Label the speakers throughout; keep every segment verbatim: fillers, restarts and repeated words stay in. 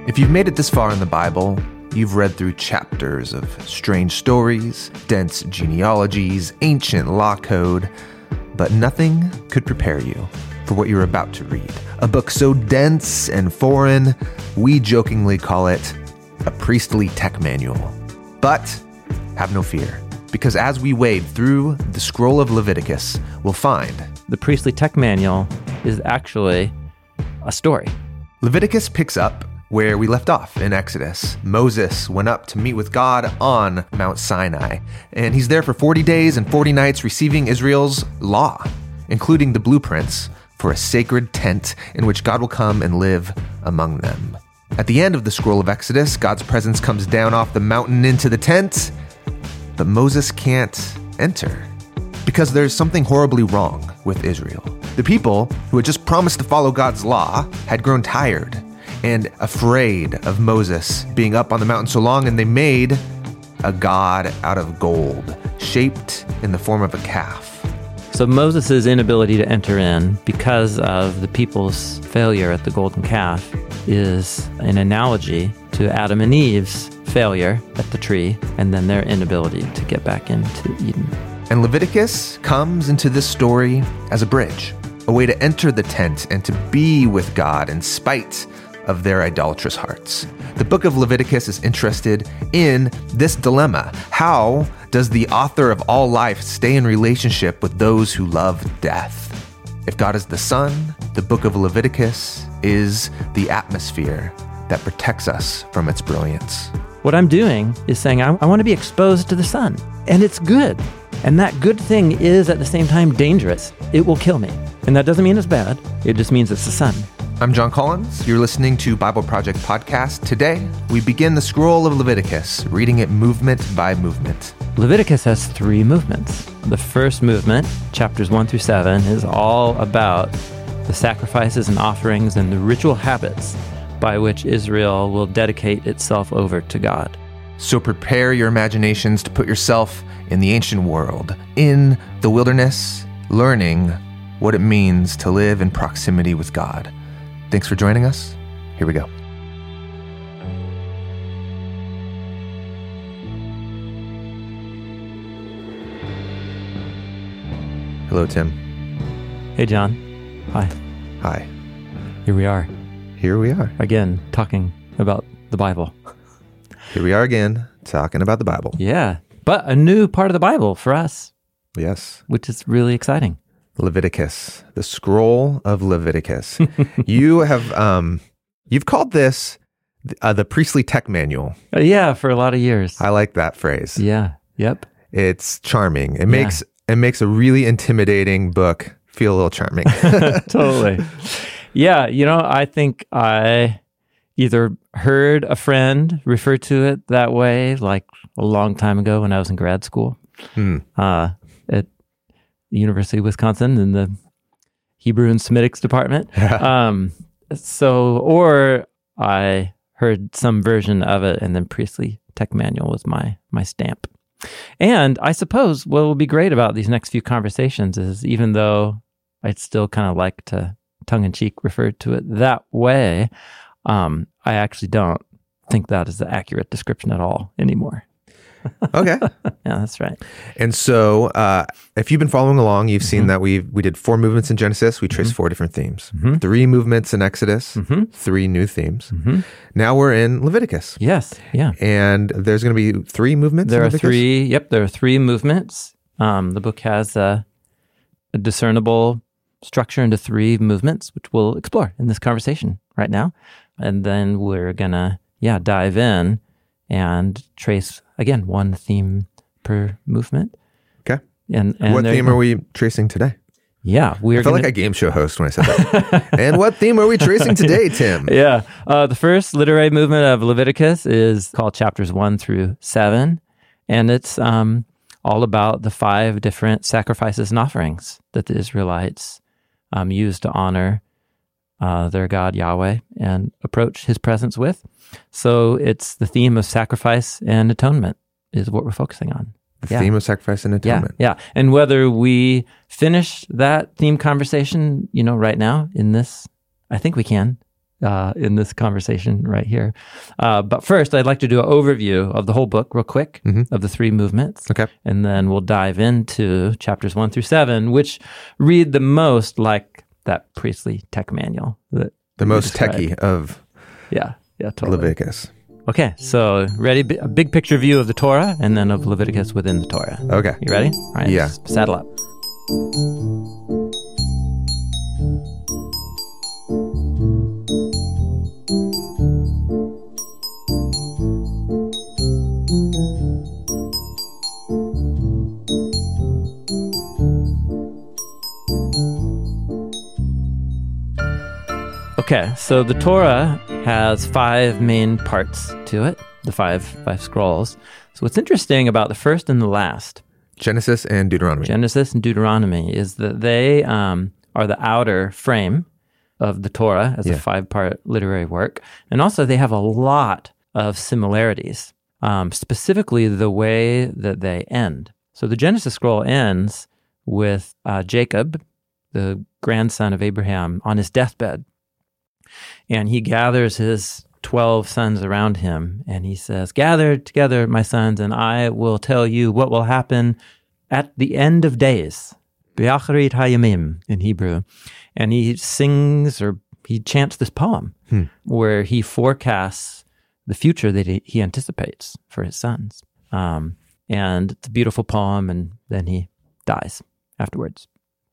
Speaker 1: If you've made it this far in the Bible, you've read through chapters of strange stories, dense genealogies, ancient law code, but nothing could prepare you for what you're about to read. A book so dense and foreign, we jokingly call it a priestly tech manual. But have no fear, because as we wade through the scroll of Leviticus, we'll find
Speaker 2: the priestly tech manual is actually a story.
Speaker 1: Leviticus picks up where we left off in Exodus. Moses went up to meet with God on Mount Sinai, and he's there for forty days and forty nights receiving Israel's law, including the blueprints for a sacred tent in which God will come and live among them. At the end of the scroll of Exodus, God's presence comes down off the mountain into the tent, but Moses can't enter because there's something horribly wrong with Israel. The people who had just promised to follow God's law had grown tired and afraid of Moses being up on the mountain so long, and they made a god out of gold, shaped in the form of a calf.
Speaker 2: So Moses' inability to enter in because of the people's failure at the golden calf is an analogy to Adam and Eve's failure at the tree and then their inability to get back into Eden.
Speaker 1: And Leviticus comes into this story as a bridge, a way to enter the tent and to be with God in spite of their idolatrous hearts. The book of Leviticus is interested in this dilemma. How does the author of all life stay in relationship with those who love death? If God is the sun, the book of Leviticus is the atmosphere that protects us from its brilliance.
Speaker 2: What I'm doing is saying I, I want to be exposed to the sun, and it's good. And that good thing is at the same time dangerous. It will kill me. And that doesn't mean it's bad. It just means it's the sun.
Speaker 1: I'm John Collins. You're listening to Bible Project Podcast. Today, we begin the scroll of Leviticus, reading it movement by movement.
Speaker 2: Leviticus has three movements. The first movement, chapters one through seven, is all about the sacrifices and offerings and the ritual habits by which Israel will dedicate itself over to God.
Speaker 1: So prepare your imaginations to put yourself in the ancient world, in the wilderness, learning what it means to live in proximity with God. Thanks for joining us. Here we go. Hello, Tim.
Speaker 2: Hey, John. Hi.
Speaker 1: Hi.
Speaker 2: Here we are.
Speaker 1: Here we are.
Speaker 2: Again, talking about the Bible.
Speaker 1: Here we are again, talking about the Bible.
Speaker 2: Yeah, but a new part of the Bible for us.
Speaker 1: Yes.
Speaker 2: Which is really exciting.
Speaker 1: Leviticus, the scroll of Leviticus. you have, um, you've called this uh, the priestly tech manual.
Speaker 2: Uh, yeah, for a lot of years.
Speaker 1: I like that phrase.
Speaker 2: Yeah. Yep.
Speaker 1: It's charming. It
Speaker 2: Yeah.
Speaker 1: makes it makes a really intimidating book feel a little charming.
Speaker 2: Totally. Yeah. You know, I think I either heard a friend refer to it that way, like a long time ago when I was in grad school.
Speaker 1: Hmm.
Speaker 2: Uh, at the University of Wisconsin in the Hebrew and Semitics department. um, so, or I heard some version of it, and then priestly tech manual was my my stamp. And I suppose what will be great about these next few conversations is, even though I'd still kind of like to tongue-in-cheek refer to it that way, um, I actually don't think that is the accurate description at all anymore.
Speaker 1: Okay.
Speaker 2: Yeah, that's right.
Speaker 1: And so, uh, if you've been following along, you've seen mm-hmm. that we we did four movements in Genesis. We traced mm-hmm. four different themes. Mm-hmm. Three movements in Exodus. Mm-hmm. Three new themes. Mm-hmm. Now we're in Leviticus.
Speaker 2: Yes. Yeah.
Speaker 1: And there's going to be three movements.
Speaker 2: There
Speaker 1: in
Speaker 2: are
Speaker 1: Leviticus?
Speaker 2: three. Yep. There are three movements. Um, the book has a, a discernible structure into three movements, which we'll explore in this conversation right now. And then we're gonna yeah dive in and trace, again, one theme per movement.
Speaker 1: Okay.
Speaker 2: And, and
Speaker 1: what theme are we tracing today?
Speaker 2: Yeah. We're
Speaker 1: I felt
Speaker 2: gonna...
Speaker 1: like a game show host when I said that. And what theme are we tracing today, Tim?
Speaker 2: Yeah. Uh, the first literary movement of Leviticus is called chapters one through seven. And it's um, all about the five different sacrifices and offerings that the Israelites um, used to honor uh, their God, Yahweh, and approach his presence with. So it's the theme of sacrifice and atonement is what we're focusing on.
Speaker 1: The
Speaker 2: yeah.
Speaker 1: theme of sacrifice and atonement.
Speaker 2: Yeah, yeah. And whether we finish that theme conversation, you know, right now in this, I think we can. uh, in this conversation right here. Uh, but first, I'd like to do an overview of the whole book real quick, mm-hmm. of the three movements.
Speaker 1: Okay.
Speaker 2: And then we'll dive into chapters one through seven, which read the most like that priestly tech manual. That
Speaker 1: the most techie of
Speaker 2: yeah, yeah, totally.
Speaker 1: Leviticus.
Speaker 2: Okay, so ready? A big picture view of the Torah and then of Leviticus within the Torah.
Speaker 1: Okay.
Speaker 2: You ready? All right.
Speaker 1: Yeah.
Speaker 2: Saddle up. Okay, so the Torah has five main parts to it, the five five scrolls. So what's interesting about the first and the last,
Speaker 1: Genesis and Deuteronomy.
Speaker 2: Genesis and Deuteronomy, is that they um, are the outer frame of the Torah as
Speaker 1: yeah.
Speaker 2: a five-part literary work. And also they have a lot of similarities, um, specifically the way that they end. So the Genesis scroll ends with uh, Jacob, the grandson of Abraham, on his deathbed. And he gathers his twelve sons around him, and he says, "Gather together, my sons, and I will tell you what will happen at the end of days." B'acharit hayamim in Hebrew. And he sings, or he chants this poem, hmm. where he forecasts the future that he, he anticipates for his sons. Um, and it's a beautiful poem, and then he dies afterwards.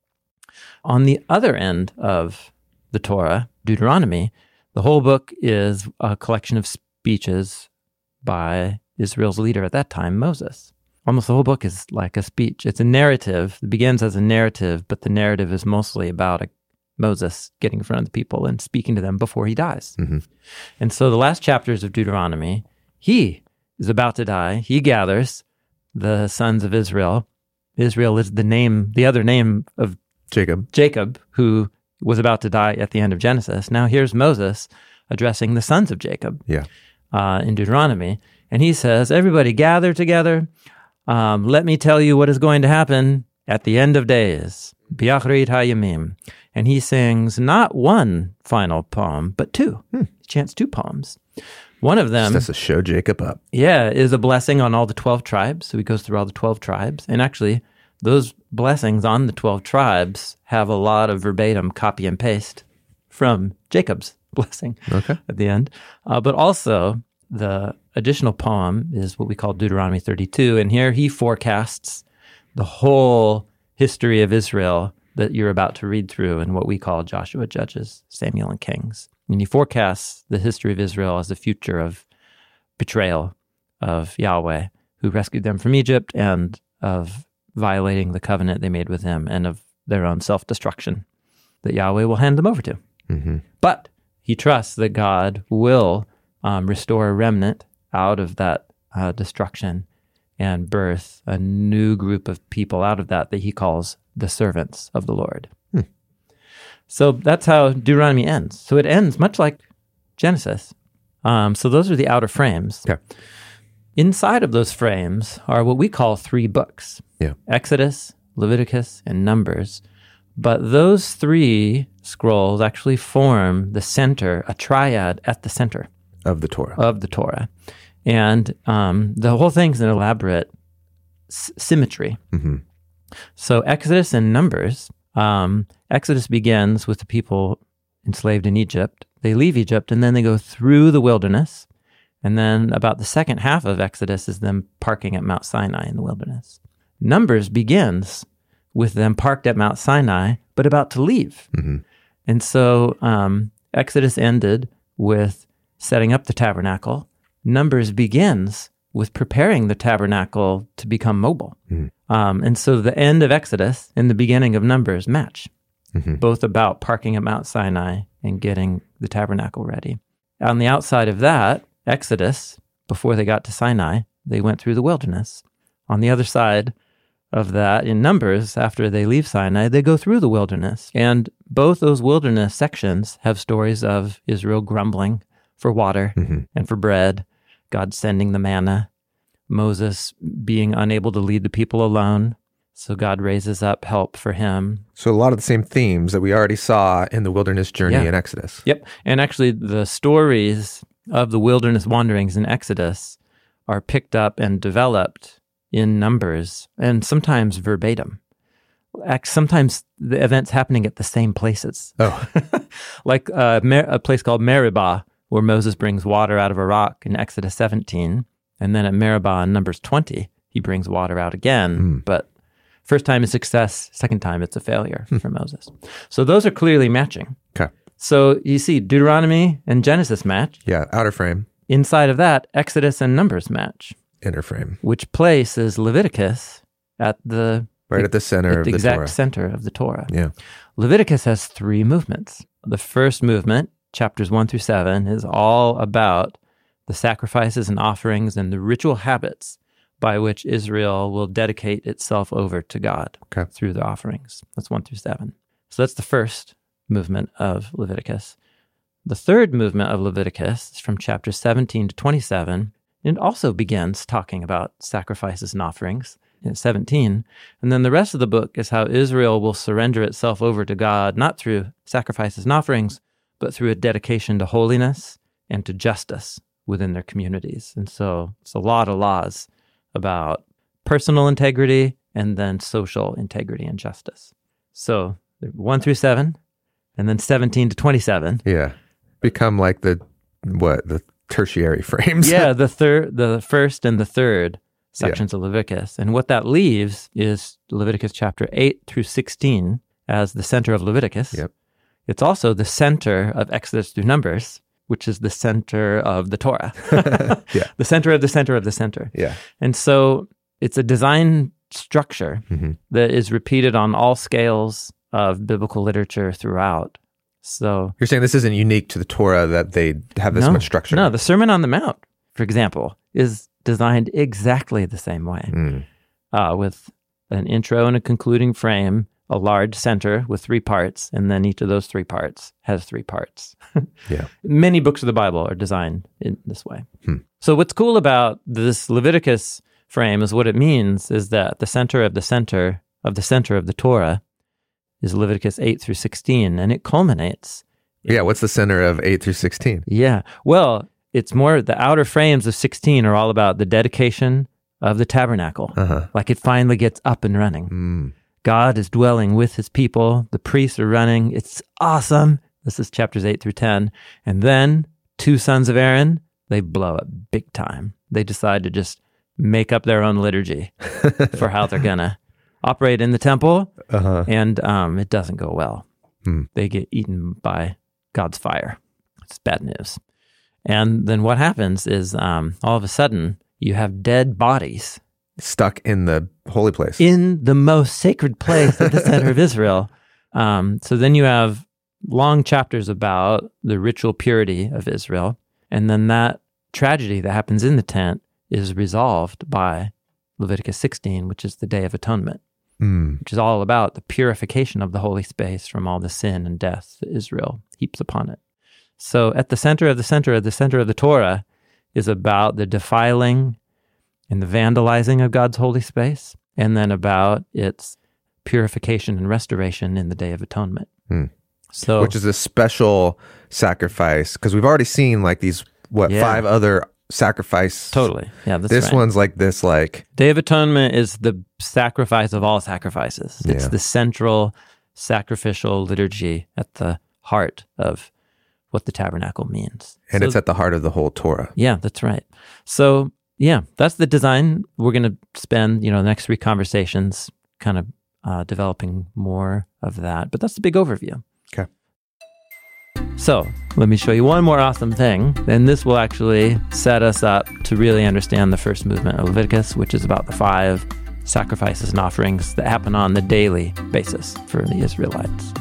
Speaker 2: On the other end of the Torah, Deuteronomy, the whole book is a collection of speeches by Israel's leader at that time, Moses. Almost the whole book is like a speech. It's a narrative. It begins as a narrative, but the narrative is mostly about a, Moses getting in front of the people and speaking to them before he dies. Mm-hmm. And so the last chapters of Deuteronomy, he is about to die. He gathers the sons of Israel. Israel is the name, the other name of
Speaker 1: Jacob.
Speaker 2: Jacob, who was about to die at the end of Genesis. Now here's Moses addressing the sons of Jacob
Speaker 1: yeah.
Speaker 2: uh, in Deuteronomy. And he says, everybody gather together. Um, let me tell you what is going to happen at the end of days. B'acharit hayamim. And he sings not one final poem, but two. Hmm. He chants two poems. One of them...
Speaker 1: Just to show Jacob up.
Speaker 2: Yeah, is a blessing on all the twelve tribes. So he goes through all the twelve tribes. And actually, those blessings on the twelve tribes have a lot of verbatim copy and paste from Jacob's blessing
Speaker 1: okay.
Speaker 2: at the end. Uh, but also, the additional poem is what we call Deuteronomy thirty-two. And here he forecasts the whole history of Israel that you're about to read through in what we call Joshua, Judges, Samuel, and Kings. And he forecasts the history of Israel as the future of betrayal of Yahweh, who rescued them from Egypt, and of violating the covenant they made with him, and of their own self-destruction that Yahweh will hand them over to. Mm-hmm. But he trusts that God will um, restore a remnant out of that uh, destruction and birth a new group of people out of that that he calls the servants of the Lord. Hmm. So that's how Deuteronomy ends. So it ends much like Genesis. Um, so those are the outer frames.
Speaker 1: Okay.
Speaker 2: Inside of those frames are what we call three books.
Speaker 1: Yeah.
Speaker 2: Exodus, Leviticus, and Numbers. But those three scrolls actually form the center, a triad at the center.
Speaker 1: Of the Torah.
Speaker 2: Of the Torah. And um, the whole thing's an elaborate s- symmetry. Mm-hmm. So Exodus and Numbers, um, Exodus begins with the people enslaved in Egypt. They leave Egypt, and then they go through the wilderness. And then about the second half of Exodus is them parking at Mount Sinai in the wilderness. Numbers begins with them parked at Mount Sinai, but about to leave. Mm-hmm. And so um, Exodus ended with setting up the tabernacle. Numbers begins with preparing the tabernacle to become mobile. Mm-hmm. Um, and so the end of Exodus and the beginning of Numbers match, mm-hmm. both about parking at Mount Sinai and getting the tabernacle ready. On the outside of that, Exodus, before they got to Sinai, they went through the wilderness. On the other side of that, in Numbers, after they leave Sinai, they go through the wilderness. And both those wilderness sections have stories of Israel grumbling for water mm-hmm. and for bread, God sending the manna, Moses being unable to lead the people alone, So God raises up help for him.
Speaker 1: So a lot of the same themes that we already saw in the wilderness journey
Speaker 2: Yeah.
Speaker 1: in Exodus.
Speaker 2: Yep. And actually, the stories of the wilderness wanderings in Exodus are picked up and developed in Numbers, and sometimes verbatim. Ac- Sometimes the events happening at the same places.
Speaker 1: Oh,
Speaker 2: Like uh, Mer- a place called Meribah, where Moses brings water out of a rock in Exodus seventeen. And then at Meribah in Numbers twenty, he brings water out again.
Speaker 1: Mm.
Speaker 2: But first time is success, second time it's a failure for Moses. So those are clearly matching.
Speaker 1: okay.
Speaker 2: So you see Deuteronomy and Genesis match.
Speaker 1: Yeah, outer frame,
Speaker 2: Inside of that, Exodus and Numbers match,
Speaker 1: inner frame.
Speaker 2: which places Leviticus at the
Speaker 1: Right at the center
Speaker 2: at
Speaker 1: of
Speaker 2: the
Speaker 1: the
Speaker 2: exact
Speaker 1: Torah.
Speaker 2: center of the Torah.
Speaker 1: Yeah.
Speaker 2: Leviticus has three movements. The first movement, chapters one through seven, is all about the sacrifices and offerings and the ritual habits by which Israel will dedicate itself over to God
Speaker 1: Okay.
Speaker 2: through the offerings. That's one through seven. So that's the first movement of Leviticus. The third movement of Leviticus is from chapters seventeen to twenty-seven. It also begins talking about sacrifices and offerings in seventeen. And then the rest of the book is how Israel will surrender itself over to God, not through sacrifices and offerings, but through a dedication to holiness and to justice within their communities. And so it's a lot of laws about personal integrity and then social integrity and justice. So one through seven, and then seventeen to twenty-seven.
Speaker 1: Yeah. Become like the, what, the tertiary frames.
Speaker 2: Yeah, the third, the first and the third sections of Leviticus. And what that leaves is Leviticus chapter eight through sixteen as the center of Leviticus.
Speaker 1: Yep.
Speaker 2: It's also the center of Exodus through Numbers, which is the center of the Torah.
Speaker 1: Yeah.
Speaker 2: The center of the center of the center.
Speaker 1: Yeah.
Speaker 2: And so it's a design structure
Speaker 1: Mhm.
Speaker 2: that is repeated on all scales of biblical literature throughout. So
Speaker 1: You're saying this isn't unique to the Torah that they have this
Speaker 2: no,
Speaker 1: much structure?
Speaker 2: No, the Sermon on the Mount, for example, is designed exactly the same way,
Speaker 1: Mm.
Speaker 2: uh, with an intro and a concluding frame, a large center with three parts, and then each of those three parts has three parts.
Speaker 1: Yeah.
Speaker 2: Many books of the Bible are designed in this way.
Speaker 1: Hmm.
Speaker 2: So what's cool about this Leviticus frame is what it means is that the center of the center of the center of the Torah is Leviticus eight through sixteen, and it culminates.
Speaker 1: Yeah. What's the center of eight through sixteen?
Speaker 2: Yeah. Well, it's more, the outer frames of sixteen are all about the dedication of the tabernacle.
Speaker 1: Uh-huh.
Speaker 2: Like it finally gets up and running.
Speaker 1: Mm.
Speaker 2: God is dwelling with his people. The priests are running. It's awesome. This is chapters eight through ten. And then two sons of Aaron, they blow it big time. They decide to just make up their own liturgy for how they're going to operate in the temple.
Speaker 1: Uh-huh.
Speaker 2: And um, it doesn't go well.
Speaker 1: Hmm.
Speaker 2: They get eaten by God's fire. It's bad news. And then what happens is um, all of a sudden you have dead bodies
Speaker 1: Stuck in the holy place.
Speaker 2: in the most sacred place at the center of Israel. Um, so then you have long chapters about the ritual purity of Israel. And then that tragedy that happens in the tent is resolved by Leviticus sixteen, which is the Day of Atonement,
Speaker 1: Mm.
Speaker 2: which is all about the purification of the holy space from all the sin and death that Israel heaps upon it. So at the center of the center of the center of the Torah is about the defiling and the vandalizing of God's holy space, and then about its purification and restoration in the Day of Atonement.
Speaker 1: Hmm.
Speaker 2: So,
Speaker 1: Which is a special sacrifice, because we've already seen like these, what,
Speaker 2: Yeah.
Speaker 1: five other sacrifice.
Speaker 2: totally, yeah, that's
Speaker 1: This
Speaker 2: right.
Speaker 1: one's like this, like,
Speaker 2: Day of Atonement is the sacrifice of all sacrifices. It's
Speaker 1: Yeah.
Speaker 2: the central sacrificial liturgy at the heart of what the tabernacle means.
Speaker 1: and
Speaker 2: So-
Speaker 1: it's at the heart of the whole Torah.
Speaker 2: Yeah, that's right. So, yeah, that's the design. We're going to spend, you know, the next three conversations kind of uh, developing more of that. But that's the big overview.
Speaker 1: Okay.
Speaker 2: So, let me show you one more awesome thing. And this will actually set us up to really understand the first movement of Leviticus, which is about the five sacrifices and offerings that happen on the daily basis for the Israelites.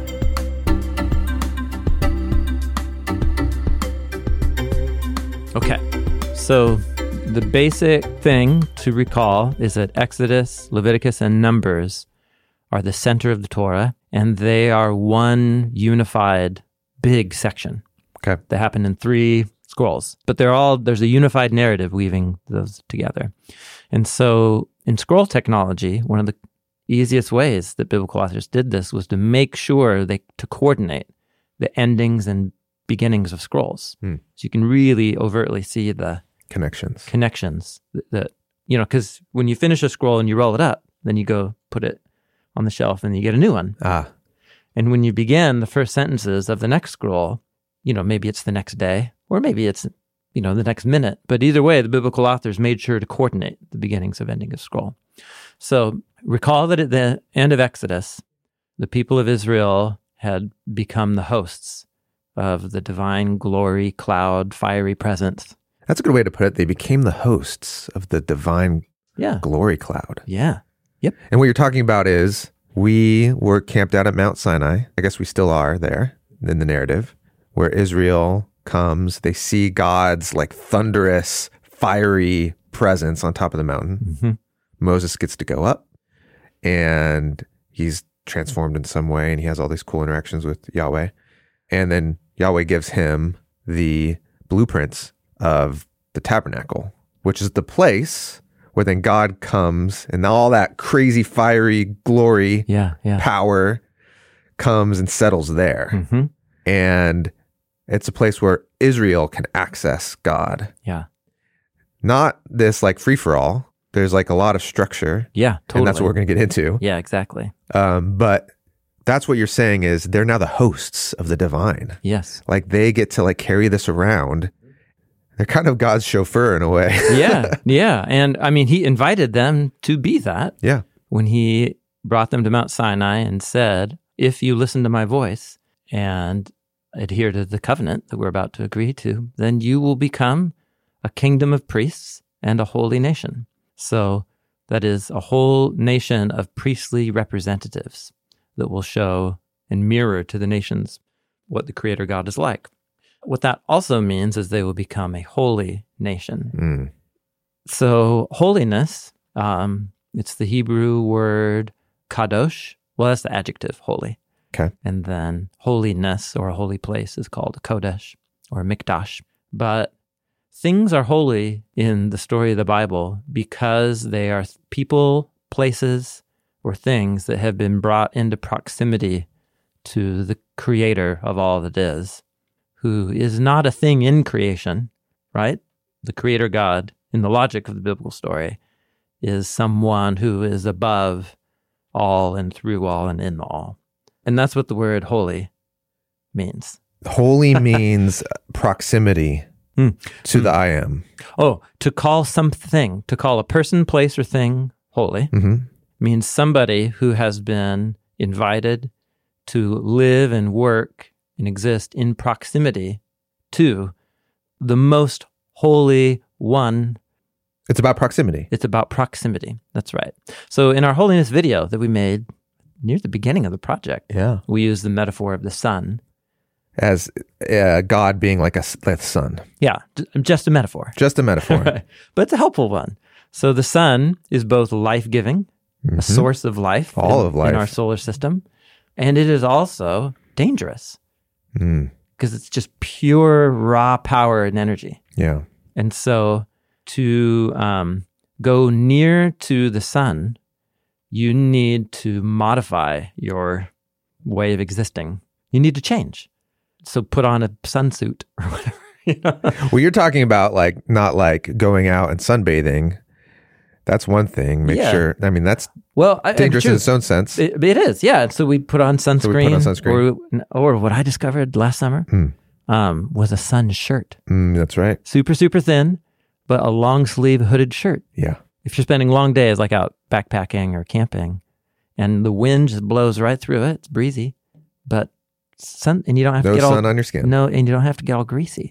Speaker 2: Okay, So the basic thing to recall is that Exodus, Leviticus, and Numbers are the center of the Torah, and they are one unified big section.
Speaker 1: Okay.
Speaker 2: They happen in three scrolls, but they're all, there's a unified narrative weaving those together. And so in scroll technology, one of the easiest ways that biblical authors did this was to make sure they to coordinate the endings and beginnings of scrolls.
Speaker 1: Hmm.
Speaker 2: So you can really overtly see the
Speaker 1: Connections.
Speaker 2: connections that, that you know, because when you finish a scroll and you roll it up, then you go put it on the shelf and you get a new one.
Speaker 1: Ah.
Speaker 2: And when you begin the first sentences of the next scroll, you know, maybe it's the next day or maybe it's, you know, the next minute. But either way, the biblical authors made sure to coordinate the beginnings of ending of scroll. So recall that at the end of Exodus, the people of Israel had become the hosts of the divine glory, cloud, fiery presence.
Speaker 1: That's a good way to put it. They became the hosts of the divine
Speaker 2: Yeah.
Speaker 1: glory cloud.
Speaker 2: Yeah. Yep.
Speaker 1: And what you're talking about is we were camped out at Mount Sinai. I guess we still are there in the narrative, where Israel comes. They see God's like thunderous, fiery presence on top of the mountain.
Speaker 2: Mm-hmm.
Speaker 1: Moses gets to go up and he's transformed in some way and he has all these cool interactions with Yahweh. And then Yahweh gives him the blueprints of the tabernacle, which is the place where then God comes and all that crazy fiery glory,
Speaker 2: Yeah. Yeah.
Speaker 1: power comes and settles there.
Speaker 2: Mm-hmm.
Speaker 1: And it's a place where Israel can access God.
Speaker 2: Yeah.
Speaker 1: Not this like free for all. There's like a lot of structure.
Speaker 2: Yeah. Totally.
Speaker 1: And that's what we're going to get into.
Speaker 2: Yeah, exactly.
Speaker 1: Um, but that's what you're saying is they're now the hosts of the divine.
Speaker 2: Yes.
Speaker 1: Like they get to like carry this around. They're kind of God's chauffeur in a way.
Speaker 2: Yeah. Yeah. And I mean, he invited them to be that
Speaker 1: Yeah.
Speaker 2: when he brought them to Mount Sinai and said, if you listen to my voice and adhere to the covenant that we're about to agree to, then you will become a kingdom of priests and a holy nation. So that is a whole nation of priestly representatives that will show and mirror to the nations what the Creator God is like. What that also means is they will become a holy nation.
Speaker 1: Mm.
Speaker 2: So holiness, um, it's the Hebrew word kadosh. Well, that's the adjective, holy.
Speaker 1: Okay.
Speaker 2: And then holiness or a holy place is called a kodesh or a mikdash. But things are holy in the story of the Bible because they are people, places, or things that have been brought into proximity to the creator of all that is, who is not a thing in creation, right? The creator God, in the logic of the biblical story, is someone who is above all and through all and in all. And that's what the word holy means.
Speaker 1: Holy means proximity
Speaker 2: Mm.
Speaker 1: to the I am.
Speaker 2: Oh, to call something, to call a person, place, or thing holy
Speaker 1: Mm-hmm.
Speaker 2: means somebody who has been invited to live and work and exist in proximity to the most holy one.
Speaker 1: It's about proximity.
Speaker 2: It's about proximity. That's right. So in our holiness video that we made near the beginning of the project,
Speaker 1: Yeah.
Speaker 2: we use the metaphor of the sun.
Speaker 1: As uh, God being like a s- like the sun.
Speaker 2: Yeah, j- just a metaphor.
Speaker 1: Just a metaphor.
Speaker 2: Right. But it's a helpful one. So the sun is both life-giving,
Speaker 1: Mhm.
Speaker 2: a source of life,
Speaker 1: All
Speaker 2: in,
Speaker 1: of life.
Speaker 2: in our solar system, and it is also dangerous
Speaker 1: Mm.
Speaker 2: because it's just pure raw power and energy.
Speaker 1: Yeah.
Speaker 2: And so to um, go near to the sun, you need to modify your way of existing. You need to change. So put on a sunsuit or whatever. You know?
Speaker 1: Well, you're talking about like not like going out and sunbathing. That's one thing. Make
Speaker 2: Yeah.
Speaker 1: sure. I mean, that's
Speaker 2: Well, I-
Speaker 1: dangerous
Speaker 2: true.
Speaker 1: in its own sense.
Speaker 2: It, it is, yeah. So we put on sunscreen.
Speaker 1: So we put on sunscreen.
Speaker 2: Or, or what I discovered last summer
Speaker 1: Mm.
Speaker 2: um, was a sun shirt.
Speaker 1: Mm, that's right.
Speaker 2: Super, super thin, but a long sleeve hooded shirt.
Speaker 1: Yeah.
Speaker 2: If you're spending long days like out backpacking or camping and the wind just blows right through it, it's breezy, but sun, and you don't have
Speaker 1: No
Speaker 2: to get
Speaker 1: sun
Speaker 2: all,
Speaker 1: on your skin.
Speaker 2: no, and you don't have to get all greasy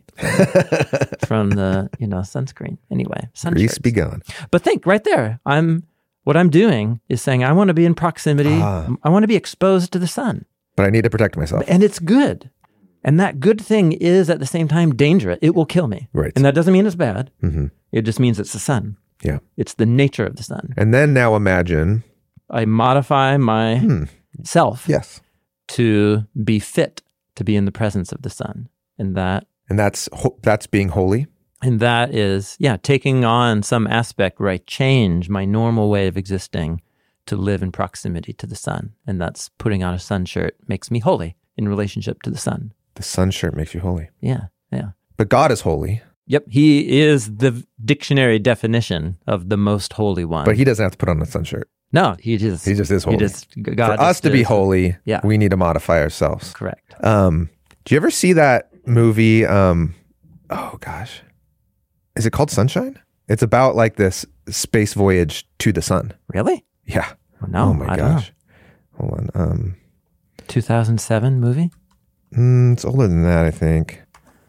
Speaker 2: from the, you know, sunscreen. Anyway, sun
Speaker 1: Grease
Speaker 2: shirts.
Speaker 1: be gone.
Speaker 2: But think right there, I'm, what I'm doing is saying, I want to be in proximity.
Speaker 1: Ah.
Speaker 2: I want to be exposed to the sun.
Speaker 1: But I need to protect myself.
Speaker 2: And it's good. And that good thing is at the same time dangerous. It will kill me.
Speaker 1: Right.
Speaker 2: And that doesn't mean it's bad.
Speaker 1: Mm-hmm.
Speaker 2: It just means it's the sun.
Speaker 1: Yeah.
Speaker 2: It's the nature of the sun.
Speaker 1: And then now imagine.
Speaker 2: I modify my
Speaker 1: Hmm.
Speaker 2: self
Speaker 1: Yes.
Speaker 2: to be fit to be in the presence of the sun. And that
Speaker 1: And that's ho- that's being holy.
Speaker 2: and that is, yeah, taking on some aspect where I change my normal way of existing to live in proximity to the sun. And that's putting on a sun shirt makes me holy in relationship to the sun.
Speaker 1: The sun shirt makes you holy.
Speaker 2: Yeah, yeah.
Speaker 1: But God is holy.
Speaker 2: Yep, he is the dictionary definition of the most holy one.
Speaker 1: But he doesn't have to put on a sun shirt.
Speaker 2: no, he just
Speaker 1: He just is holy.
Speaker 2: He just God
Speaker 1: For us
Speaker 2: just
Speaker 1: to be
Speaker 2: is.
Speaker 1: holy,
Speaker 2: Yeah.
Speaker 1: we need to modify ourselves.
Speaker 2: Correct.
Speaker 1: Um, do you ever see that movie? Um, oh gosh, is it called Sunshine? It's about like this space voyage to the sun.
Speaker 2: Really?
Speaker 1: Yeah.
Speaker 2: No,
Speaker 1: oh my
Speaker 2: I don't know.
Speaker 1: gosh. Hold on. Um,
Speaker 2: two thousand seven movie?
Speaker 1: mm, it's older than that, I think.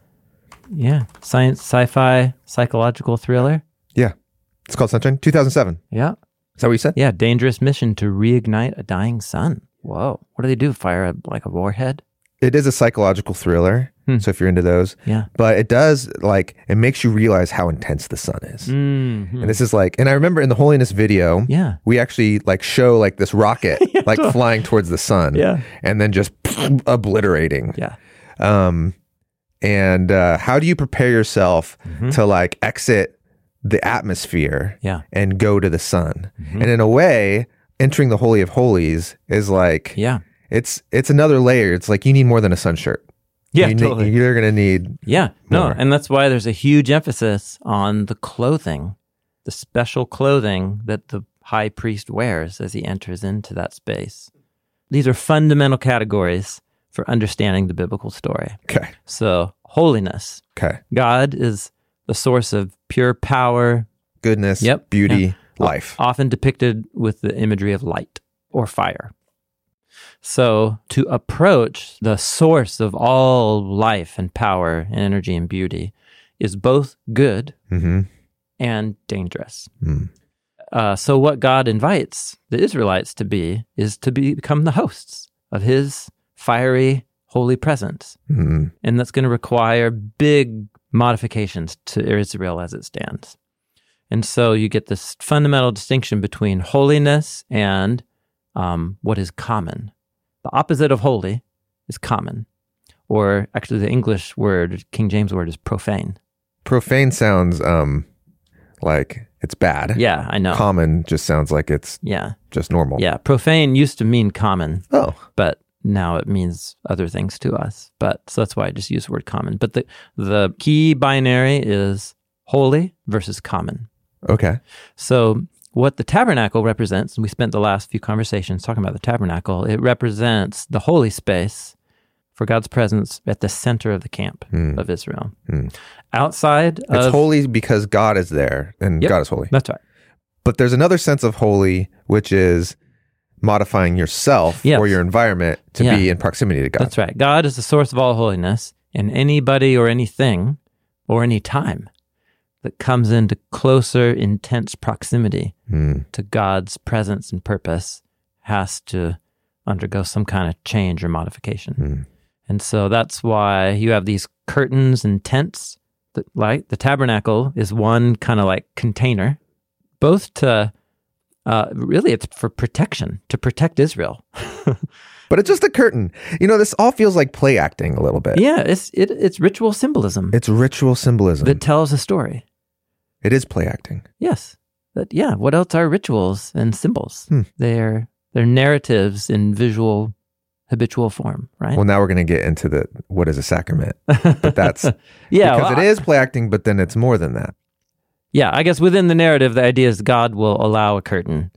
Speaker 2: Yeah. Science, sci-fi, psychological thriller.
Speaker 1: Yeah. It's called Sunshine. two thousand seven.
Speaker 2: Yeah.
Speaker 1: Is that what you said?
Speaker 2: Yeah. Dangerous mission to reignite a dying sun. Whoa. What do they do? Fire a, like a warhead?
Speaker 1: It is a psychological thriller.
Speaker 2: Hmm.
Speaker 1: So if you're into those,
Speaker 2: Yeah.
Speaker 1: but it does like, it makes you realize how intense the sun is.
Speaker 2: Mm-hmm.
Speaker 1: And this is like, and I remember in the holiness video,
Speaker 2: Yeah.
Speaker 1: we actually like show like this rocket like flying towards the sun,
Speaker 2: Yeah.
Speaker 1: and then just obliterating.
Speaker 2: Yeah.
Speaker 1: Um, and uh, how do you prepare yourself
Speaker 2: Mm-hmm.
Speaker 1: to like exit the atmosphere
Speaker 2: Yeah.
Speaker 1: and go to the sun?
Speaker 2: Mm-hmm.
Speaker 1: And in a way, entering the Holy of Holies is like
Speaker 2: Yeah.
Speaker 1: it's it's another layer. It's like you need more than a sun shirt.
Speaker 2: Yeah,
Speaker 1: you
Speaker 2: totally.
Speaker 1: need, you're gonna need
Speaker 2: Yeah, no,
Speaker 1: more.
Speaker 2: and that's why there's a huge emphasis on the clothing, the special clothing that the high priest wears as he enters into that space. These are fundamental categories for understanding the biblical story.
Speaker 1: okay,
Speaker 2: So, holiness.
Speaker 1: okay,
Speaker 2: God is the source of pure power,
Speaker 1: goodness,
Speaker 2: Yep.
Speaker 1: beauty,
Speaker 2: Yeah.
Speaker 1: life.
Speaker 2: often depicted with the imagery of light or fire. So, to approach the source of all life and power and energy and beauty is both good
Speaker 1: Mm-hmm.
Speaker 2: and dangerous.
Speaker 1: Mm.
Speaker 2: Uh, so, what God invites the Israelites to be is to be, become the hosts of his fiery, holy presence.
Speaker 1: Mm.
Speaker 2: And that's going to require big modifications to Israel as it stands. And so you get this fundamental distinction between holiness and um, what is common. The opposite of holy is common, or actually the English word, King James word, is profane.
Speaker 1: Profane sounds um like it's bad.
Speaker 2: Yeah, I know.
Speaker 1: Common just sounds like it's
Speaker 2: yeah,
Speaker 1: just normal.
Speaker 2: yeah. Profane used to mean common,
Speaker 1: Oh,
Speaker 2: but now it means other things to us. But so that's why I just use the word common. But the the key binary is holy versus common.
Speaker 1: okay.
Speaker 2: So what the tabernacle represents, and we spent the last few conversations talking about the tabernacle, it represents the holy space for God's presence at the center of the camp
Speaker 1: Mm.
Speaker 2: of Israel.
Speaker 1: Mm.
Speaker 2: Outside
Speaker 1: It's
Speaker 2: of...
Speaker 1: holy because God is there, and
Speaker 2: Yep.
Speaker 1: God is holy.
Speaker 2: That's right.
Speaker 1: But there's another sense of holy, which is modifying yourself
Speaker 2: Yes.
Speaker 1: or your environment to
Speaker 2: Yeah.
Speaker 1: be in proximity to God.
Speaker 2: That's right. God is the source of all holiness, and anybody or anything or any time that comes into closer, intense proximity
Speaker 1: Mm.
Speaker 2: to God's presence and purpose has to undergo some kind of change or modification.
Speaker 1: Mm.
Speaker 2: And so that's why you have these curtains and tents. That, like the tabernacle is one kind of like container, both to uh, really it's for protection, to protect Israel.
Speaker 1: But it's just a curtain. You know, this all feels like play acting a little bit.
Speaker 2: Yeah, it's it, it's ritual symbolism
Speaker 1: It's ritual symbolism.
Speaker 2: that tells a story.
Speaker 1: It is play acting.
Speaker 2: Yes, that yeah. What else are rituals and symbols?
Speaker 1: Hmm.
Speaker 2: They're they're narratives in visual, habitual form, right?
Speaker 1: Well, now we're going to get into the what is a sacrament. But that's
Speaker 2: yeah,
Speaker 1: because
Speaker 2: well,
Speaker 1: it is play acting, but then it's more than that.
Speaker 2: Yeah, I guess within the narrative, the idea is God will allow a curtain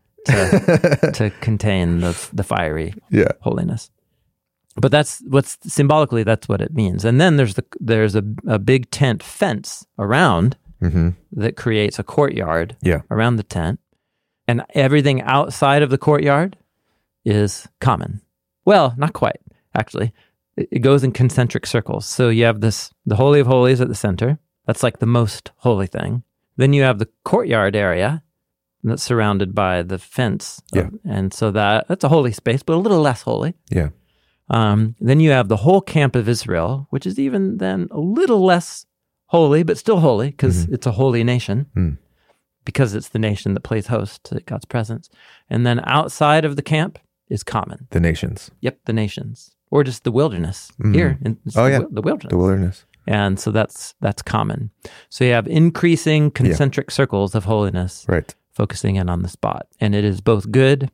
Speaker 2: to to contain the the fiery
Speaker 1: Yeah.
Speaker 2: holiness. But that's what's symbolically that's what it means. And then there's the there's a, a big tent fence around
Speaker 1: Mm-hmm.
Speaker 2: that creates a courtyard
Speaker 1: Yeah.
Speaker 2: around the tent, and everything outside of the courtyard is common. Well, not quite actually. It, it goes in concentric circles. So you have this the Holy of Holies at the center. That's like the most holy thing. Then you have the courtyard area that's surrounded by the fence.
Speaker 1: Yeah.
Speaker 2: And so that that's a holy space, but a little less holy.
Speaker 1: Yeah.
Speaker 2: Um, then you have the whole camp of Israel, which is even then a little less holy, but still holy because
Speaker 1: Mhm.
Speaker 2: it's a holy nation,
Speaker 1: Mm.
Speaker 2: because it's the nation that plays host to God's presence. And then outside of the camp is common.
Speaker 1: The nations,
Speaker 2: Yep, the nations, or just the wilderness
Speaker 1: Mhm.
Speaker 2: here. In, it's
Speaker 1: Oh,
Speaker 2: the,
Speaker 1: yeah.
Speaker 2: wi- the wilderness.
Speaker 1: the wilderness.
Speaker 2: And so that's that's common. So you have increasing concentric circles of holiness
Speaker 1: Right.
Speaker 2: focusing in on the spot. And it is both good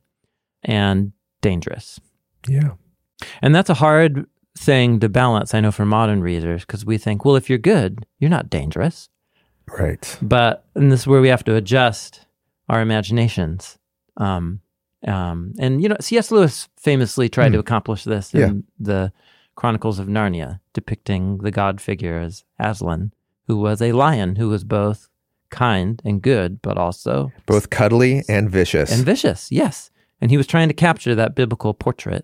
Speaker 2: and dangerous.
Speaker 1: Yeah.
Speaker 2: And that's a hard thing to balance, I know, for modern readers, because we think, well, if you're good, you're not dangerous.
Speaker 1: Right.
Speaker 2: But, and this is where we have to adjust our imaginations. Um, um, and, you know, C S. Lewis famously tried
Speaker 1: Hmm.
Speaker 2: to accomplish this in
Speaker 1: Yeah.
Speaker 2: the Chronicles of Narnia, depicting the god figure as Aslan, who was a lion who was both kind and good, but also
Speaker 1: Both cuddly and vicious.
Speaker 2: and vicious. Yes. And he was trying to capture that biblical portrait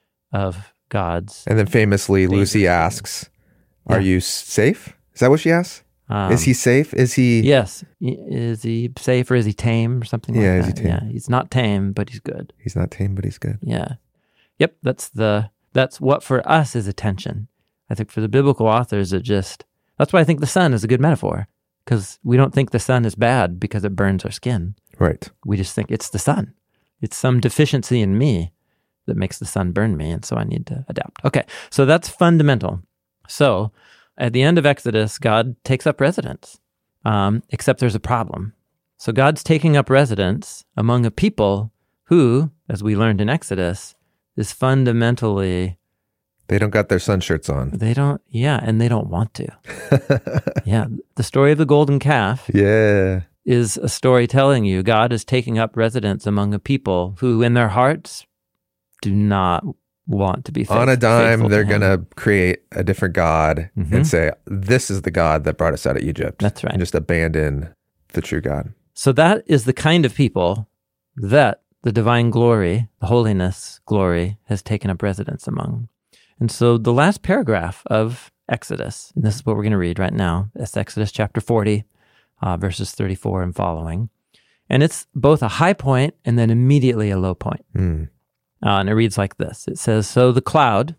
Speaker 2: of gods.
Speaker 1: And then famously, Lucy
Speaker 2: Dangerous.
Speaker 1: asks, "Are
Speaker 2: Yeah.
Speaker 1: you s- safe?" Is that what she asks?
Speaker 2: Um,
Speaker 1: is he safe? Is he?
Speaker 2: Yes. Y- Is he safe or is he tame or something
Speaker 1: Yeah,
Speaker 2: like
Speaker 1: is he
Speaker 2: that?
Speaker 1: tame?
Speaker 2: Yeah. He's not tame, but he's good.
Speaker 1: He's not tame, but he's good.
Speaker 2: Yeah. Yep. That's the, that's what for us is attention. I think for the biblical authors, it just, that's why I think the sun is a good metaphor, because we don't think the sun is bad because it burns our skin.
Speaker 1: Right.
Speaker 2: We just think it's the sun. It's some deficiency in me that makes the sun burn me. And so I need to adapt. Okay. So that's fundamental. So at the end of Exodus, God takes up residence, um, except there's a problem. So God's taking up residence among a people who, as we learned in Exodus, is fundamentally,
Speaker 1: They don't got their sun shirts on.
Speaker 2: they don't, yeah, and they don't want to. Yeah. The story of the golden calf
Speaker 1: Yeah.
Speaker 2: is a story telling you God is taking up residence among a people who in their hearts do not want to be faithful.
Speaker 1: On a dime,
Speaker 2: faithful to
Speaker 1: they're
Speaker 2: him.
Speaker 1: going to create a different God
Speaker 2: Mhm.
Speaker 1: and say, "This is the God that brought us out of Egypt."
Speaker 2: That's right.
Speaker 1: And just abandon the true God.
Speaker 2: So that is the kind of people that the divine glory, the holiness glory, has taken up residence among. And so the last paragraph of Exodus, and this is what we're going to read right now, it's Exodus chapter forty, uh, verses thirty-four and following. And it's both a high point and then immediately a low point.
Speaker 1: Mm.
Speaker 2: Uh, and it reads like this. It says, "So the cloud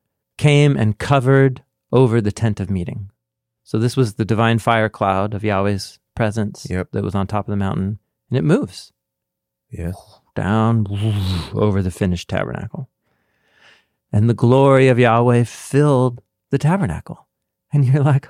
Speaker 2: came and covered over the tent of meeting." So this was the divine fire cloud of Yahweh's presence
Speaker 1: Yep.
Speaker 2: that was on top of the mountain. And it moves
Speaker 1: Yeah.
Speaker 2: down over the finished tabernacle. And the glory of Yahweh filled the tabernacle. And you're like,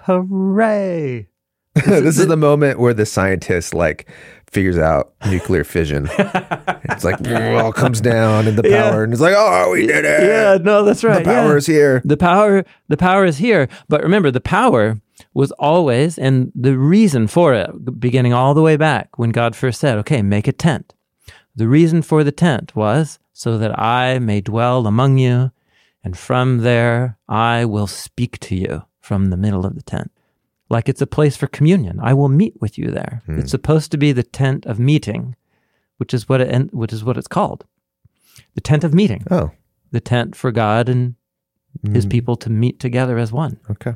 Speaker 2: hooray!
Speaker 1: This is the moment where the scientist like figures out nuclear fission. It's like it all comes down and the
Speaker 2: Yeah.
Speaker 1: power, and it's like, "Oh, we did it!
Speaker 2: Yeah, no, that's right.
Speaker 1: the power
Speaker 2: yeah.
Speaker 1: is here."
Speaker 2: The power, the power is here. But remember, the power was always, and the reason for it, beginning all the way back when God first said, okay, make a tent. The reason for the tent was so that I may dwell among you, and from there I will speak to you from the middle of the tent. Like it's a place for communion. I will meet with you there.
Speaker 1: Hmm.
Speaker 2: It's supposed to be the tent of meeting, which is what it, which is what it's called. The tent of meeting.
Speaker 1: Oh,
Speaker 2: The tent for God and his
Speaker 1: Mm.
Speaker 2: people to meet together as one.
Speaker 1: Okay.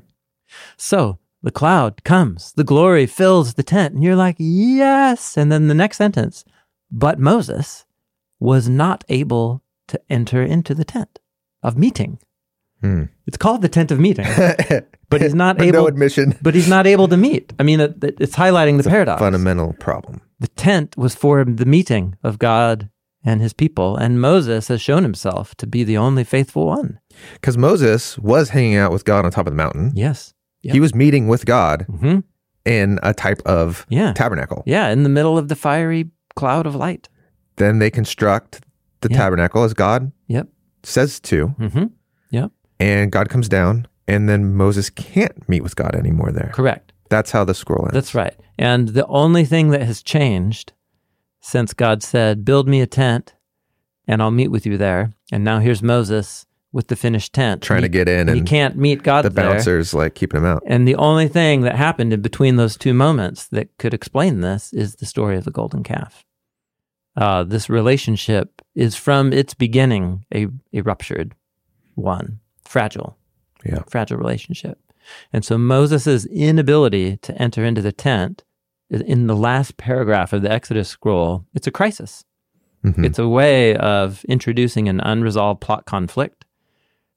Speaker 2: So the cloud comes, the glory fills the tent, and you're like, yes. And then the next sentence, but Moses was not able to enter into the tent of meeting.
Speaker 1: Hmm.
Speaker 2: It's called the tent of meeting, but he's not
Speaker 1: But
Speaker 2: able.
Speaker 1: no admission.
Speaker 2: But he's not able to meet. I mean, it, it- it's highlighting the
Speaker 1: It's a
Speaker 2: paradox.
Speaker 1: fundamental problem.
Speaker 2: The tent was for the meeting of God and his people, and Moses has shown himself to be the only faithful one.
Speaker 1: Because Moses was hanging out with God on top of the mountain.
Speaker 2: Yes. Yep.
Speaker 1: He was meeting with God
Speaker 2: hmm
Speaker 1: in a type of
Speaker 2: Yeah.
Speaker 1: tabernacle.
Speaker 2: Yeah, in the middle of the fiery cloud of light.
Speaker 1: Then they construct the
Speaker 2: Yeah.
Speaker 1: tabernacle as God
Speaker 2: Yep.
Speaker 1: says to,
Speaker 2: hmm Yep.
Speaker 1: and God comes down, and then Moses can't meet with God anymore there.
Speaker 2: Correct.
Speaker 1: That's how the scroll ends.
Speaker 2: That's right. And the only thing that has changed since God said, build me a tent and I'll meet with you there. And now here's Moses with the finished tent.
Speaker 1: Trying
Speaker 2: He-
Speaker 1: to get in,
Speaker 2: He
Speaker 1: and
Speaker 2: can't meet God
Speaker 1: the
Speaker 2: there.
Speaker 1: bouncers like keeping him out.
Speaker 2: And the only thing that happened in between those two moments that could explain this is the story of the golden calf. Uh, this relationship is from its beginning a, a ruptured one, fragile,
Speaker 1: Yeah.
Speaker 2: fragile relationship. And so Moses' inability to enter into the tent is in the last paragraph of the Exodus scroll, it's a crisis.
Speaker 1: Mhm.
Speaker 2: It's a way of introducing an unresolved plot conflict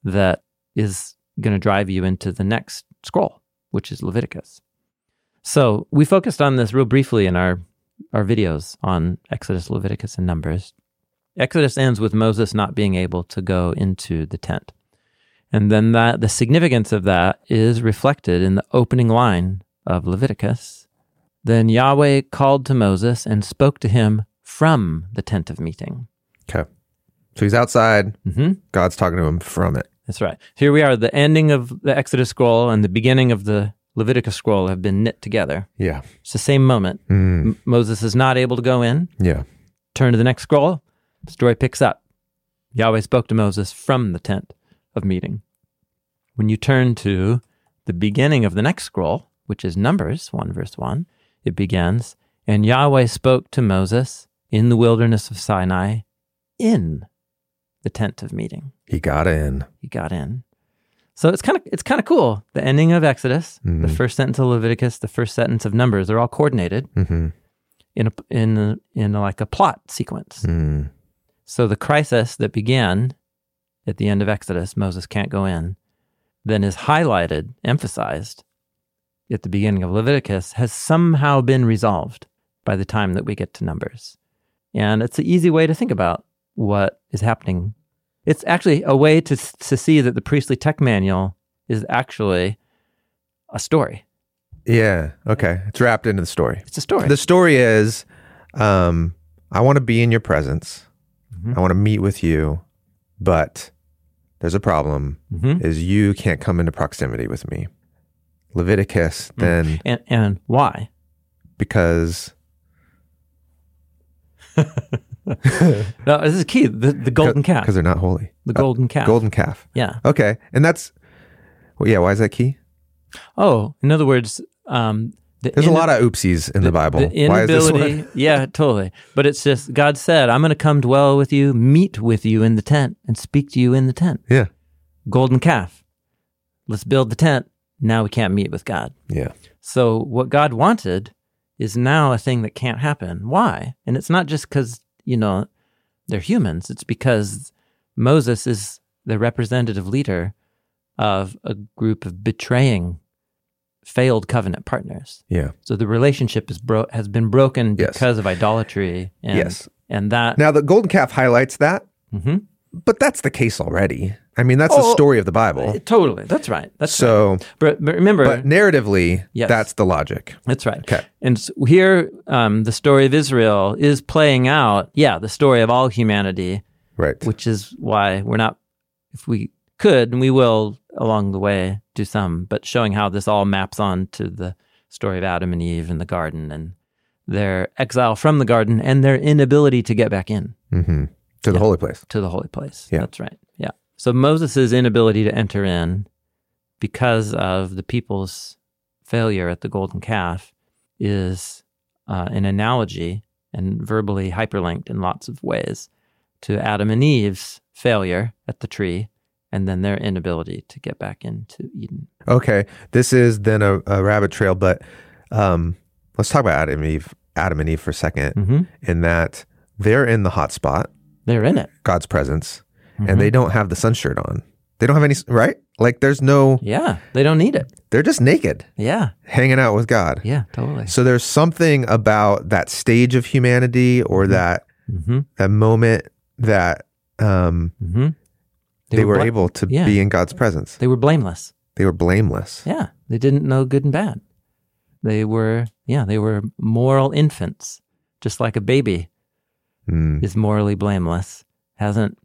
Speaker 2: that is going to drive you into the next scroll, which is Leviticus. So we focused on this real briefly in our, our videos on Exodus, Leviticus, and Numbers. Exodus ends with Moses not being able to go into the tent. And then that the significance of that is reflected in the opening line of Leviticus. Then Yahweh called to Moses and spoke to him from the tent of meeting.
Speaker 1: Okay. So he's outside.
Speaker 2: Mm-hmm.
Speaker 1: God's talking to him from it.
Speaker 2: That's right. Here we are. The ending of the Exodus scroll and the beginning of the Leviticus scroll have been knit together.
Speaker 1: Yeah.
Speaker 2: It's the same moment.
Speaker 1: Mm.
Speaker 2: M- Moses is not able to go in.
Speaker 1: Yeah.
Speaker 2: Turn to the next scroll. The story picks up. Yahweh spoke to Moses from the tent of meeting. When you turn to the beginning of the next scroll, which is Numbers one, verse one, it begins, and Yahweh spoke to Moses in the wilderness of Sinai in the tent of meeting.
Speaker 1: He got in.
Speaker 2: He got in. So it's kind of it's kind of cool. The ending of Exodus,
Speaker 1: Mm-hmm.
Speaker 2: the first sentence of Leviticus, the first sentence of Numbers, they're all coordinated
Speaker 1: Mm-hmm.
Speaker 2: in a, in a, in a, like a plot sequence.
Speaker 1: Mm.
Speaker 2: So the crisis that began at the end of Exodus, Moses can't go in, then is highlighted, emphasized at the beginning of Leviticus, has somehow been resolved by the time that we get to Numbers. And it's an easy way to think about what is happening. It's actually a way to to see that the priestly tech manual is actually a story.
Speaker 1: Yeah. Okay. It's wrapped into the story.
Speaker 2: It's a story.
Speaker 1: The story is, um, I want to be in your presence.
Speaker 2: Mm-hmm.
Speaker 1: I want to meet with you, but there's a problem,
Speaker 2: Mm-hmm.
Speaker 1: is you can't come into proximity with me. Leviticus, then,
Speaker 2: And and why?
Speaker 1: because
Speaker 2: No, this is key. The the golden calf.
Speaker 1: because they're not holy.
Speaker 2: The golden calf.
Speaker 1: Golden calf.
Speaker 2: Yeah.
Speaker 1: Okay. And that's, well, yeah, why is that key?
Speaker 2: Oh, in other words, um, the
Speaker 1: There's
Speaker 2: in-
Speaker 1: a lot of oopsies in the, Bible.
Speaker 2: The
Speaker 1: Why is this
Speaker 2: inability,
Speaker 1: one?
Speaker 2: yeah, totally. But it's just, God said, I'm going to come dwell with you, meet with you in the tent, and speak to you in the tent.
Speaker 1: Yeah.
Speaker 2: Golden calf. Let's build the tent. Now we can't meet with God.
Speaker 1: Yeah.
Speaker 2: So what God wanted is now a thing that can't happen. Why? And it's not just because, you know, they're humans. It's because Moses is the representative leader of a group of betraying, failed covenant partners.
Speaker 1: Yeah.
Speaker 2: So the relationship is bro- has been broken
Speaker 1: Yes.
Speaker 2: because of idolatry. And,
Speaker 1: Yes.
Speaker 2: And that...
Speaker 1: Now, the golden calf highlights that,
Speaker 2: Mhm.
Speaker 1: but that's the case already. I mean, that's the
Speaker 2: Oh,
Speaker 1: story of the Bible.
Speaker 2: Totally. That's right. That's
Speaker 1: So,
Speaker 2: right. But, but remember...
Speaker 1: but narratively,
Speaker 2: Yes.
Speaker 1: that's the logic.
Speaker 2: That's right.
Speaker 1: Okay.
Speaker 2: And s- here, um, the story of Israel is playing out, yeah, the story of all humanity,
Speaker 1: Right.
Speaker 2: which is why we're not, if we could, and we will along the way do some, but showing how this all maps on to the story of Adam and Eve in the garden and their exile from the garden and their inability to get back in
Speaker 1: Mm-hmm. To the
Speaker 2: Yeah.
Speaker 1: holy place.
Speaker 2: to the holy place.
Speaker 1: Yeah.
Speaker 2: That's right. Yeah. So Moses' inability to enter in because of the people's failure at the golden calf is uh, an analogy and verbally hyperlinked in lots of ways to Adam and Eve's failure at the tree and then their inability to get back into Eden.
Speaker 1: Okay. This is then a, a rabbit trail, but um, let's talk about Adam and Eve, Adam and Eve for a second,
Speaker 2: Mm-hmm.
Speaker 1: in that they're in the hot spot,
Speaker 2: They're in it.
Speaker 1: God's presence,
Speaker 2: Mhm.
Speaker 1: and they don't have the sun shirt on. They don't have any, right? Like there's no,
Speaker 2: Yeah. They don't need it.
Speaker 1: they're just naked,
Speaker 2: Yeah.
Speaker 1: hanging out with God.
Speaker 2: Yeah, totally.
Speaker 1: So there's something about that stage of humanity or that
Speaker 2: Mm-hmm.
Speaker 1: that moment that um,
Speaker 2: Mm-hmm.
Speaker 1: they, were
Speaker 2: bla-
Speaker 1: able to
Speaker 2: yeah.
Speaker 1: be in God's presence.
Speaker 2: They were blameless.
Speaker 1: They were blameless.
Speaker 2: Yeah, they didn't know good and bad. They were, yeah, they were moral infants, just like a baby
Speaker 1: Mm.
Speaker 2: is morally blameless, hasn't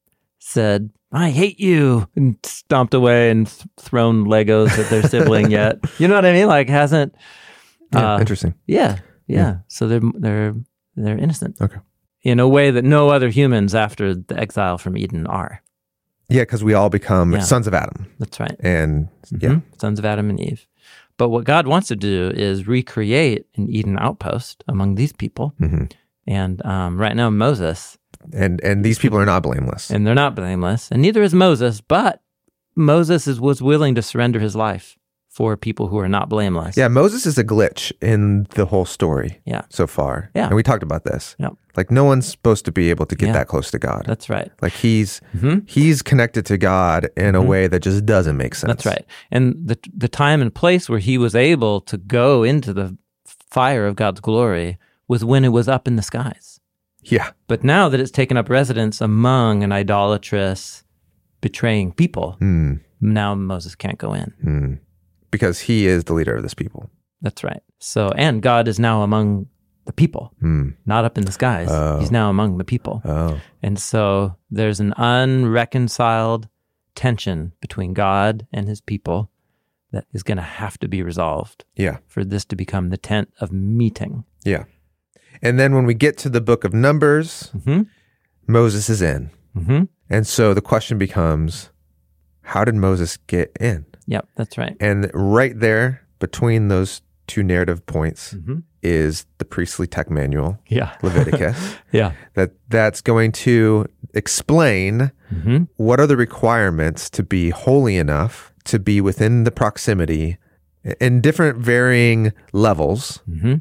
Speaker 2: said, I hate you, and stomped away and th- thrown Legos at their sibling yet. You know what I mean? Like, hasn't,
Speaker 1: Yeah,
Speaker 2: uh,
Speaker 1: interesting.
Speaker 2: yeah, yeah,
Speaker 1: Yeah.
Speaker 2: So they're, they're, they're innocent.
Speaker 1: Okay.
Speaker 2: In a way that no other humans after the exile from Eden are.
Speaker 1: Yeah, because we all become
Speaker 2: Yeah.
Speaker 1: sons of Adam.
Speaker 2: That's right.
Speaker 1: And yeah,
Speaker 2: Mhm. Sons of Adam and Eve. But what God wants to do is recreate an Eden outpost among these people.
Speaker 1: hmm
Speaker 2: And um, right now, Moses,
Speaker 1: and and these people are not blameless.
Speaker 2: and they're not blameless, and neither is Moses, but Moses is, was willing to surrender his life for people who are not blameless.
Speaker 1: Yeah, Moses is a glitch in the whole story
Speaker 2: Yeah.
Speaker 1: so far.
Speaker 2: Yeah.
Speaker 1: And we talked about this.
Speaker 2: Yeah.
Speaker 1: Like no one's supposed to be able to get
Speaker 2: Yeah.
Speaker 1: that close to God.
Speaker 2: That's right.
Speaker 1: Like he's
Speaker 2: Mm-hmm.
Speaker 1: he's connected to God in a way that just doesn't make sense.
Speaker 2: That's right. And the the time and place where he was able to go into the fire of God's glory was when it was up in the skies.
Speaker 1: Yeah.
Speaker 2: But now that it's taken up residence among an idolatrous, betraying people,
Speaker 1: Mm.
Speaker 2: now Moses can't go in.
Speaker 1: Mm. Because he is the leader of this people.
Speaker 2: That's right. So, and God is now among the people,
Speaker 1: Mm.
Speaker 2: not up in the skies.
Speaker 1: Oh.
Speaker 2: He's now among the people.
Speaker 1: Oh.
Speaker 2: And so there's an unreconciled tension between God and his people that is going to have to be resolved
Speaker 1: Yeah.
Speaker 2: for this to become the tent of meeting.
Speaker 1: Yeah. And then when we get to the book of Numbers,
Speaker 2: Mm-hmm.
Speaker 1: Moses is in.
Speaker 2: Mm-hmm.
Speaker 1: And so the question becomes, how did Moses get in?
Speaker 2: Yep, that's right.
Speaker 1: And right there between those two narrative points
Speaker 2: Mm-hmm.
Speaker 1: is the priestly tech manual,
Speaker 2: Yeah.
Speaker 1: Leviticus,
Speaker 2: Yeah.
Speaker 1: that that's going to explain
Speaker 2: Mm-hmm.
Speaker 1: what are the requirements to be holy enough to be within the proximity in different varying levels
Speaker 2: Mm-hmm.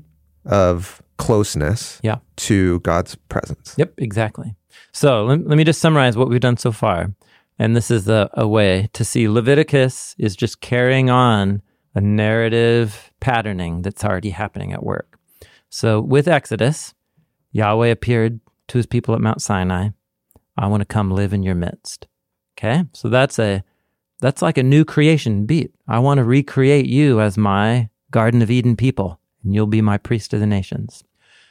Speaker 1: of closeness
Speaker 2: Yeah.
Speaker 1: to God's presence.
Speaker 2: Yep, exactly. So let, let me just summarize what we've done so far. And this is a, a way to see Leviticus is just carrying on a narrative patterning that's already happening at work. So with Exodus, Yahweh appeared to his people at Mount Sinai. I want to come live in your midst. Okay? So that's a that's like a new creation beat. I want to recreate you as my Garden of Eden people, and you'll be my priest of the nations.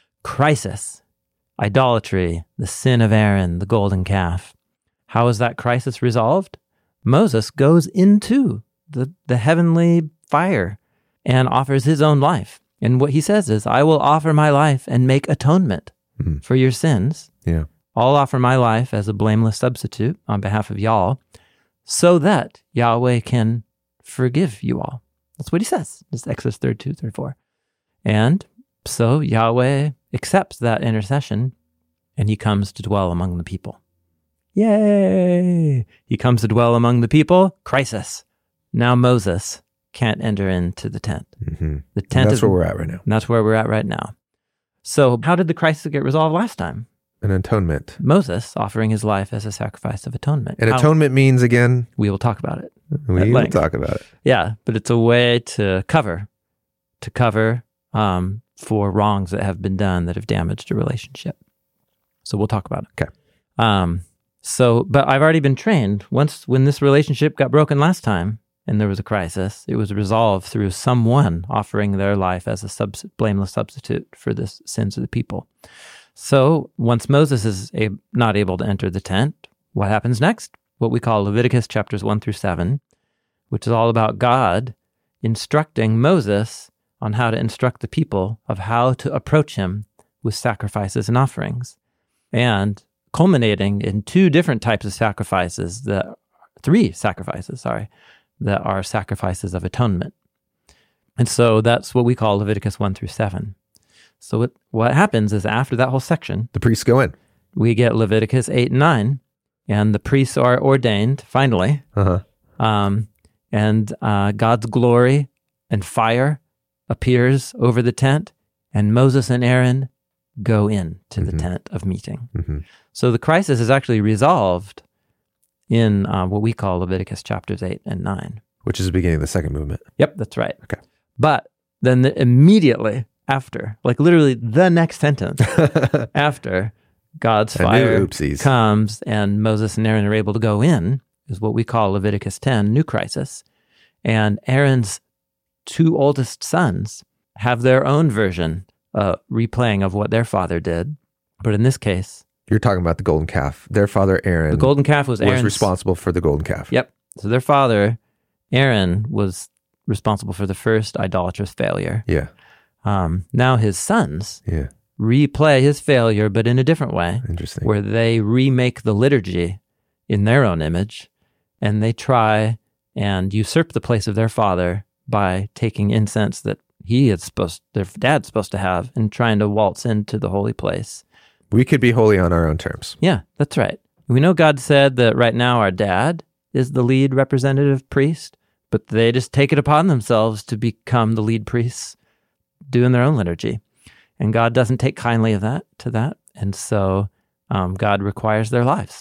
Speaker 2: Crisis, idolatry, the sin of Aaron, the golden calf. How is that crisis resolved? Moses goes into the, the heavenly fire and offers his own life. And what he says is, I will offer my life and make atonement
Speaker 1: Mhm.
Speaker 2: for your sins.
Speaker 1: Yeah.
Speaker 2: I'll offer my life as a blameless substitute on behalf of y'all so that Yahweh can forgive you all. That's what he says. It's Exodus thirty-two, thirty-four. And so Yahweh accepts that intercession and he comes to dwell among the people. Yay! He comes to dwell among the people. Crisis. Now Moses can't enter into the tent.
Speaker 1: Mm-hmm.
Speaker 2: The tent
Speaker 1: That's
Speaker 2: is,
Speaker 1: where we're at right now.
Speaker 2: That's where we're at right now. So how did the crisis get resolved last time?
Speaker 1: An atonement.
Speaker 2: Moses offering his life as a sacrifice of atonement.
Speaker 1: And
Speaker 2: How-
Speaker 1: atonement means, again,
Speaker 2: We will talk about it.
Speaker 1: we
Speaker 2: At
Speaker 1: will
Speaker 2: length.
Speaker 1: talk about it.
Speaker 2: Yeah, but it's a way to cover, to cover um, for wrongs that have been done that have damaged a relationship. So we'll talk about it.
Speaker 1: Okay.
Speaker 2: Um, so, but I've already been trained. Once, when this relationship got broken last time and there was a crisis, it was resolved through someone offering their life as a subs- blameless substitute for the sins of the people. So once Moses is a- not able to enter the tent, what happens next? What we call Leviticus chapters one through seven, which is all about God instructing Moses on how to instruct the people of how to approach him with sacrifices and offerings, and culminating in two different types of sacrifices, that three sacrifices, sorry, that are sacrifices of atonement. And so that's what we call Leviticus one through seven. So what, what happens is after that whole section,
Speaker 1: The priests go in.
Speaker 2: we get Leviticus eight and nine, and the priests are ordained, finally,
Speaker 1: Uh-huh.
Speaker 2: um, and uh, God's glory and fire appears over the tent, and Moses and Aaron go in to the
Speaker 1: Mhm.
Speaker 2: tent of meeting.
Speaker 1: Mm-hmm.
Speaker 2: So the crisis is actually resolved in uh, what we call Leviticus chapters eight and nine.
Speaker 1: Which is the beginning of the second movement.
Speaker 2: Yep, that's right.
Speaker 1: Okay.
Speaker 2: But then the, immediately after, like literally the next sentence after, God's
Speaker 1: I knew
Speaker 2: fire
Speaker 1: oopsies.
Speaker 2: comes and Moses and Aaron are able to go in, is what we call Leviticus ten, new crisis. And Aaron's two oldest sons have their own version, uh, replaying of what their father did. But in this case,
Speaker 1: You're talking about the golden calf. Their father, Aaron,
Speaker 2: the golden calf was
Speaker 1: was
Speaker 2: Aaron's.
Speaker 1: responsible for the golden calf.
Speaker 2: Yep. So their father, Aaron, was responsible for the first idolatrous failure.
Speaker 1: Yeah.
Speaker 2: Um, now his sons
Speaker 1: Yeah.
Speaker 2: replay his failure, but in a different way,
Speaker 1: Interesting.
Speaker 2: where they remake the liturgy in their own image, and they try and usurp the place of their father by taking incense that he is supposed, their dad's supposed to have, and trying to waltz into the holy place.
Speaker 1: We could be holy on our own terms.
Speaker 2: Yeah, that's right. We know God said that right now our dad is the lead representative priest, but they just take it upon themselves to become the lead priests doing their own liturgy. And God doesn't take kindly of that to that. And so um, God requires their lives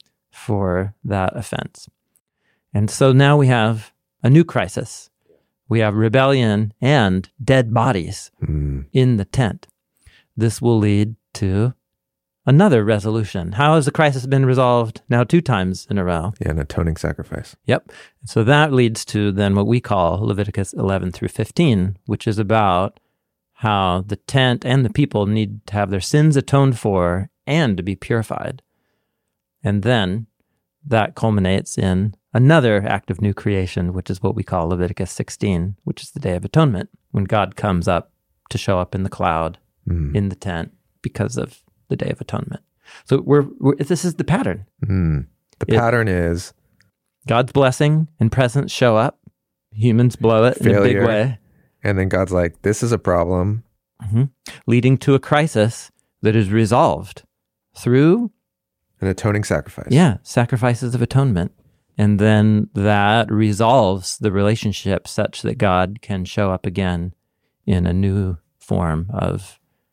Speaker 2: for that offense. And so now we have a new crisis. We have rebellion and dead bodies mm. in the tent. This will lead to another resolution. How has the crisis been resolved now two times in a row?
Speaker 1: Yeah, an atoning sacrifice.
Speaker 2: Yep. So that leads to then what we call Leviticus eleven through fifteen, which is about how the tent and the people need to have their sins atoned for and to be purified. And then that culminates in another act of new creation, which is what we call Leviticus sixteen, which is the Day of Atonement, when God comes up to show up in the cloud, mm. in the tent, because of the Day of Atonement. So we're, we're this is the pattern.
Speaker 1: Mm. The it, pattern is
Speaker 2: God's blessing and presence show up, humans blow it failure, in a big way.
Speaker 1: And then God's like, this is a problem.
Speaker 2: Mm-hmm. Leading to a crisis that is resolved through
Speaker 1: an atoning sacrifice.
Speaker 2: Yeah, sacrifices of atonement. And then that resolves the relationship such that God can show up again in a new form of,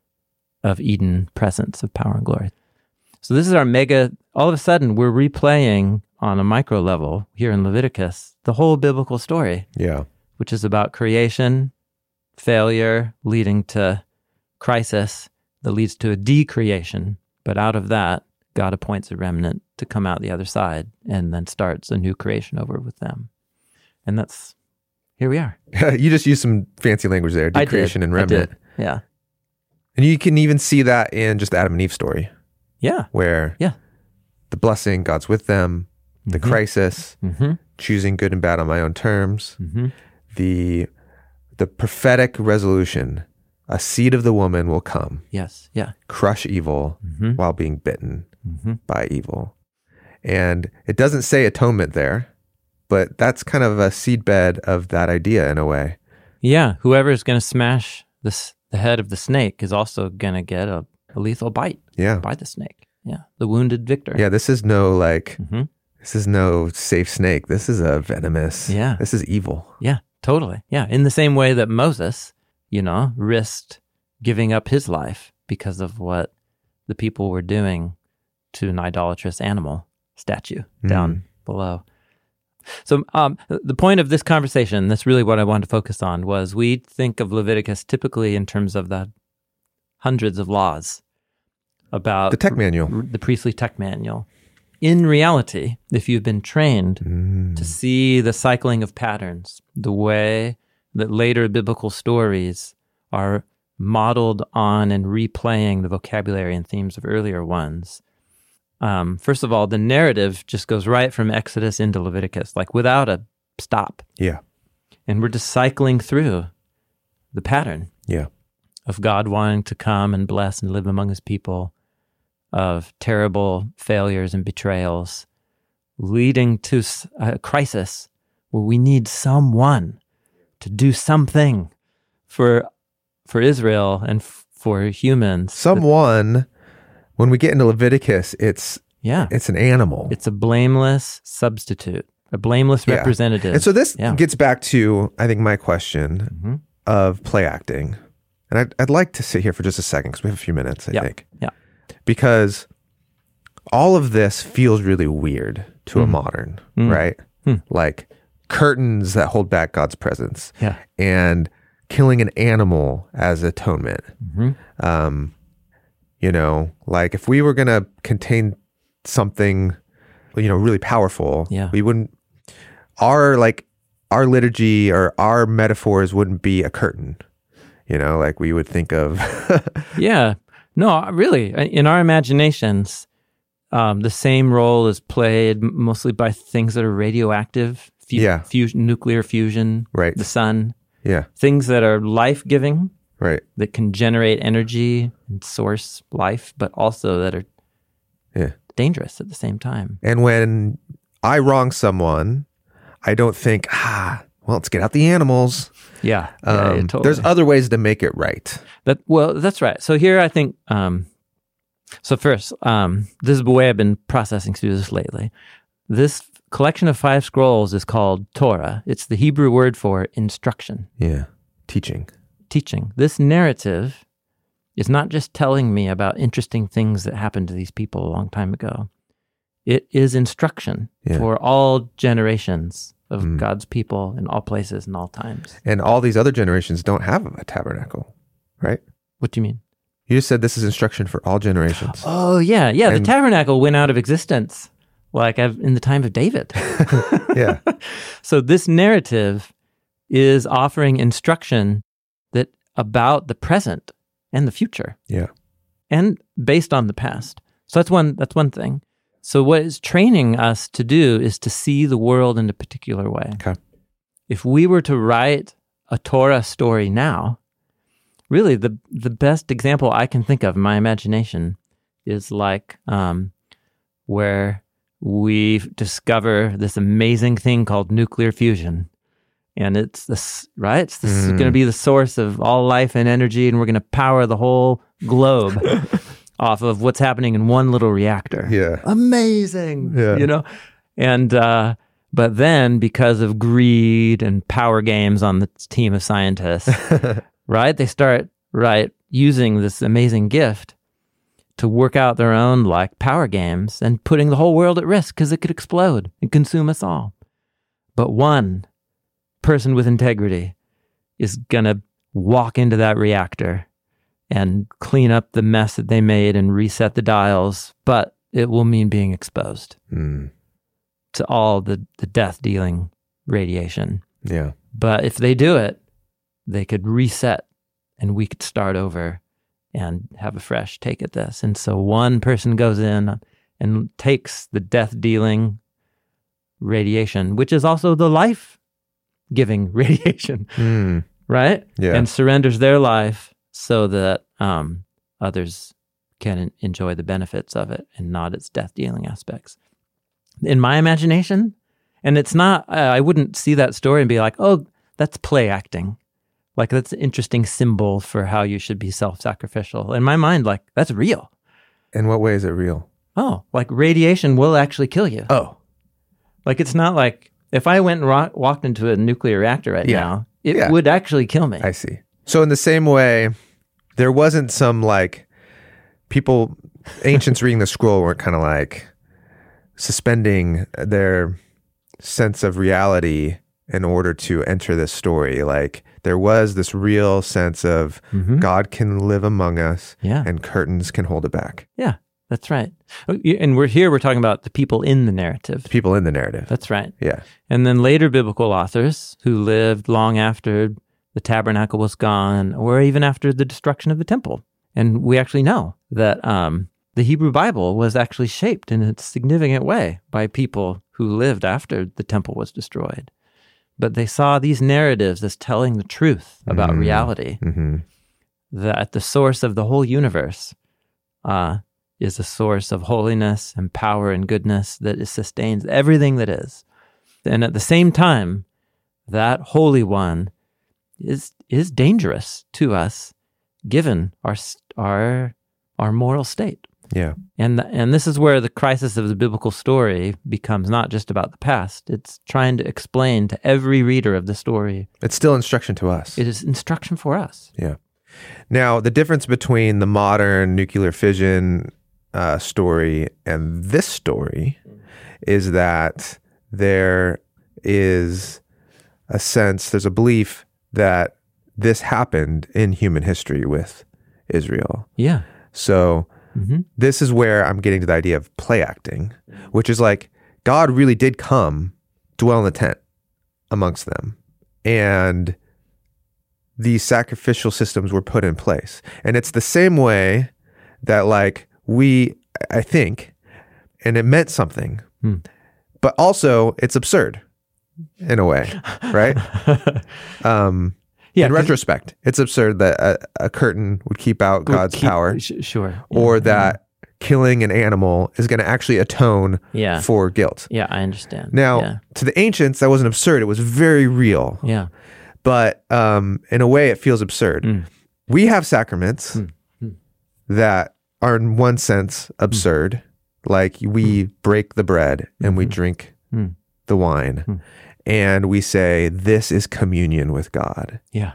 Speaker 2: of Eden presence of power and glory. So this is our mega, all of a sudden we're replaying on a micro level here in Leviticus, the whole biblical story.
Speaker 1: Yeah.
Speaker 2: Which is about creation, failure, leading to crisis that leads to a decreation. But out of that, God appoints a remnant to come out the other side and then starts a new creation over with them. And that's, here we are.
Speaker 1: You just used some fancy language there, decreation and remnant.
Speaker 2: I did. Yeah.
Speaker 1: And you can even see that in just the Adam and Eve story.
Speaker 2: Yeah.
Speaker 1: Where
Speaker 2: yeah.
Speaker 1: the blessing, God's with them, the mm-hmm. crisis,
Speaker 2: mm-hmm.
Speaker 1: choosing good and bad on my own terms,
Speaker 2: mm-hmm.
Speaker 1: the the prophetic resolution, a seed of the woman will come.
Speaker 2: Yes, yeah.
Speaker 1: Crush evil
Speaker 2: mm-hmm.
Speaker 1: while being bitten
Speaker 2: mm-hmm.
Speaker 1: by evil. And it doesn't say atonement there, but that's kind of a seedbed of that idea in a way.
Speaker 2: Yeah, whoever is going to smash this, the head of the snake is also going to get a, a lethal bite
Speaker 1: yeah.
Speaker 2: by the snake. Yeah, the wounded victor.
Speaker 1: Yeah, this is no like,
Speaker 2: mm-hmm.
Speaker 1: this is no safe snake. This is a venomous,
Speaker 2: yeah.
Speaker 1: this is evil.
Speaker 2: Yeah. Totally. Yeah. In the same way that Moses, you know, risked giving up his life because of what the people were doing to an idolatrous animal statue mm. down below. So um, the point of this conversation, that's really what I wanted to focus on, was we think of Leviticus typically in terms of the hundreds of laws about
Speaker 1: the tech manual,
Speaker 2: r- the priestly tech manual. In reality, if you've been trained
Speaker 1: mm.
Speaker 2: to see the cycling of patterns, the way that later biblical stories are modeled on and replaying the vocabulary and themes of earlier ones, um, first of all, the narrative just goes right from Exodus into Leviticus, like without a stop.
Speaker 1: Yeah.
Speaker 2: And we're just cycling through the pattern
Speaker 1: yeah.
Speaker 2: of God wanting to come and bless and live among his people, of terrible failures and betrayals, leading to a crisis where we need someone to do something for for Israel and f- for humans.
Speaker 1: Someone, when we get into Leviticus, it's
Speaker 2: yeah,
Speaker 1: it's an animal.
Speaker 2: It's a blameless substitute, a blameless
Speaker 1: yeah.
Speaker 2: representative.
Speaker 1: And so this
Speaker 2: yeah.
Speaker 1: gets back to, I think, my question
Speaker 2: mm-hmm.
Speaker 1: of play acting. And I'd, I'd like to sit here for just a second because we have a few minutes, I
Speaker 2: yeah.
Speaker 1: think.
Speaker 2: Yeah.
Speaker 1: Because all of this feels really weird to mm. a modern, mm. right?
Speaker 2: Mm.
Speaker 1: Like curtains that hold back God's presence
Speaker 2: yeah.
Speaker 1: and killing an animal as atonement.
Speaker 2: Mm-hmm.
Speaker 1: Um, you know, like if we were going to contain something, you know, really powerful,
Speaker 2: yeah.
Speaker 1: we wouldn't, our like, our liturgy or our metaphors wouldn't be a curtain, you know, like we would think of.
Speaker 2: yeah. No, really, in our imaginations, um, the same role is played mostly by things that are radioactive, fu-
Speaker 1: yeah.
Speaker 2: fusion, nuclear fusion,
Speaker 1: right.
Speaker 2: the sun,
Speaker 1: yeah,
Speaker 2: things that are life-giving,
Speaker 1: right,
Speaker 2: that can generate energy and source life, but also that are
Speaker 1: yeah.
Speaker 2: dangerous at the same time.
Speaker 1: And when I wrong someone, I don't think, ah, well, let's get out the animals.
Speaker 2: Yeah,
Speaker 1: um,
Speaker 2: yeah, yeah totally.
Speaker 1: There's other ways to make it right.
Speaker 2: That well, that's right. So here, I think. Um, so first, um, this is the way I've been processing through this lately. This collection of five scrolls is called Torah. It's the Hebrew word for instruction.
Speaker 1: Yeah. Teaching.
Speaker 2: Teaching. This narrative is not just telling me about interesting things that happened to these people a long time ago. It is instruction
Speaker 1: Yeah.
Speaker 2: for all generations of
Speaker 1: Mm.
Speaker 2: God's people in all places and all times.
Speaker 1: And all these other generations don't have a tabernacle, right?
Speaker 2: What do you mean?
Speaker 1: You just said this is instruction for all generations.
Speaker 2: Oh, yeah. Yeah,
Speaker 1: And-
Speaker 2: the tabernacle went out of existence like I've, in the time of David.
Speaker 1: Yeah.
Speaker 2: So this narrative is offering instruction that about the present and the future.
Speaker 1: Yeah.
Speaker 2: And based on the past. So that's one that's one thing. So what it's training us to do is to see the world in a particular way.
Speaker 1: Okay.
Speaker 2: If we were to write a Torah story now, really the the best example I can think of in my imagination is like um, where we discover this amazing thing called nuclear fusion. And it's this, right? It's this is
Speaker 1: Mm.
Speaker 2: going to be the source of all life and energy, and we're going to power the whole globe off of what's happening in one little reactor.
Speaker 1: Yeah.
Speaker 2: Amazing.
Speaker 1: Yeah.
Speaker 2: You know? And, uh, but then because of greed and power games on the team of scientists, right? They start, right, using this amazing gift to work out their own like power games and putting the whole world at risk because it could explode and consume us all. But one person with integrity is going to walk into that reactor and clean up the mess that they made and reset the dials, but it will mean being exposed
Speaker 1: Mm.
Speaker 2: to all the, the death-dealing radiation.
Speaker 1: Yeah.
Speaker 2: But if they do it, they could reset and we could start over and have a fresh take at this. And so one person goes in and takes the death-dealing radiation, which is also the life-giving radiation,
Speaker 1: Mm.
Speaker 2: right?
Speaker 1: Yeah.
Speaker 2: And surrenders their life so that um, others can en- enjoy the benefits of it and not its death-dealing aspects. In my imagination, and it's not, uh, I wouldn't see that story and be like, oh, that's play acting. Like, that's an interesting symbol for how you should be self-sacrificial. In my mind, like, that's real.
Speaker 1: In what way is it real?
Speaker 2: Oh, like radiation will actually kill you.
Speaker 1: Oh.
Speaker 2: Like, it's not like, if I went and ro- walked into a nuclear reactor right
Speaker 1: Yeah.
Speaker 2: now, it
Speaker 1: Yeah.
Speaker 2: would actually kill me.
Speaker 1: I see. So in the same way, there wasn't some like people, ancients reading the scroll were kind of like suspending their sense of reality in order to enter this story. Like there was this real sense of
Speaker 2: Mhm.
Speaker 1: God can live among us
Speaker 2: Yeah.
Speaker 1: and curtains can hold it back.
Speaker 2: Yeah, that's right. Oh, y- And we're here, we're talking about the people in the narrative.
Speaker 1: People in the narrative.
Speaker 2: That's right.
Speaker 1: Yeah.
Speaker 2: And then later biblical authors who lived long after the tabernacle was gone, or even after the destruction of the temple. And we actually know that um, the Hebrew Bible was actually shaped in a significant way by people who lived after the temple was destroyed. But they saw these narratives as telling the truth about
Speaker 1: Mm.
Speaker 2: reality,
Speaker 1: Mm-hmm.
Speaker 2: that the source of the whole universe uh, is a source of holiness and power and goodness that is, sustains everything that is. And at the same time, that Holy One is is dangerous to us, given our s- our our moral state.
Speaker 1: Yeah.
Speaker 2: And th- and this is where the crisis of the biblical story becomes not just about the past. It's trying to explain to every reader of the story.
Speaker 1: It's still instruction to us.
Speaker 2: It is instruction for us.
Speaker 1: Yeah. Now, the difference between the modern nuclear fission uh, story and this story is that there is a sense, there's a belief that this happened in human history with Israel.
Speaker 2: Yeah.
Speaker 1: So
Speaker 2: hmm
Speaker 1: this is where I'm getting to the idea of play acting, which is like God really did come, dwell in the tent amongst them. And these sacrificial systems were put in place. And it's the same way that like we, I think, and it meant something,
Speaker 2: Hmm.
Speaker 1: but also it's absurd in a way, right? Um,
Speaker 2: Yeah.
Speaker 1: in
Speaker 2: 'cause-
Speaker 1: retrospect, it's absurd that a, a curtain would keep out
Speaker 2: would
Speaker 1: God's
Speaker 2: keep-
Speaker 1: power,
Speaker 2: sh- sure.
Speaker 1: or
Speaker 2: Yeah.
Speaker 1: that killing an animal is going to actually atone
Speaker 2: Yeah.
Speaker 1: for guilt.
Speaker 2: Yeah, I understand.
Speaker 1: Now,
Speaker 2: yeah.
Speaker 1: to the ancients, that wasn't absurd. It was very real.
Speaker 2: Yeah.
Speaker 1: But um, in a way, it feels absurd.
Speaker 2: Mm.
Speaker 1: We have sacraments
Speaker 2: Mm. Mm.
Speaker 1: that are, in one sense, absurd. Like we break the bread and we
Speaker 2: Mhm.
Speaker 1: drink hmm. the wine, hmm. and we say, this is communion with God.
Speaker 2: Yeah.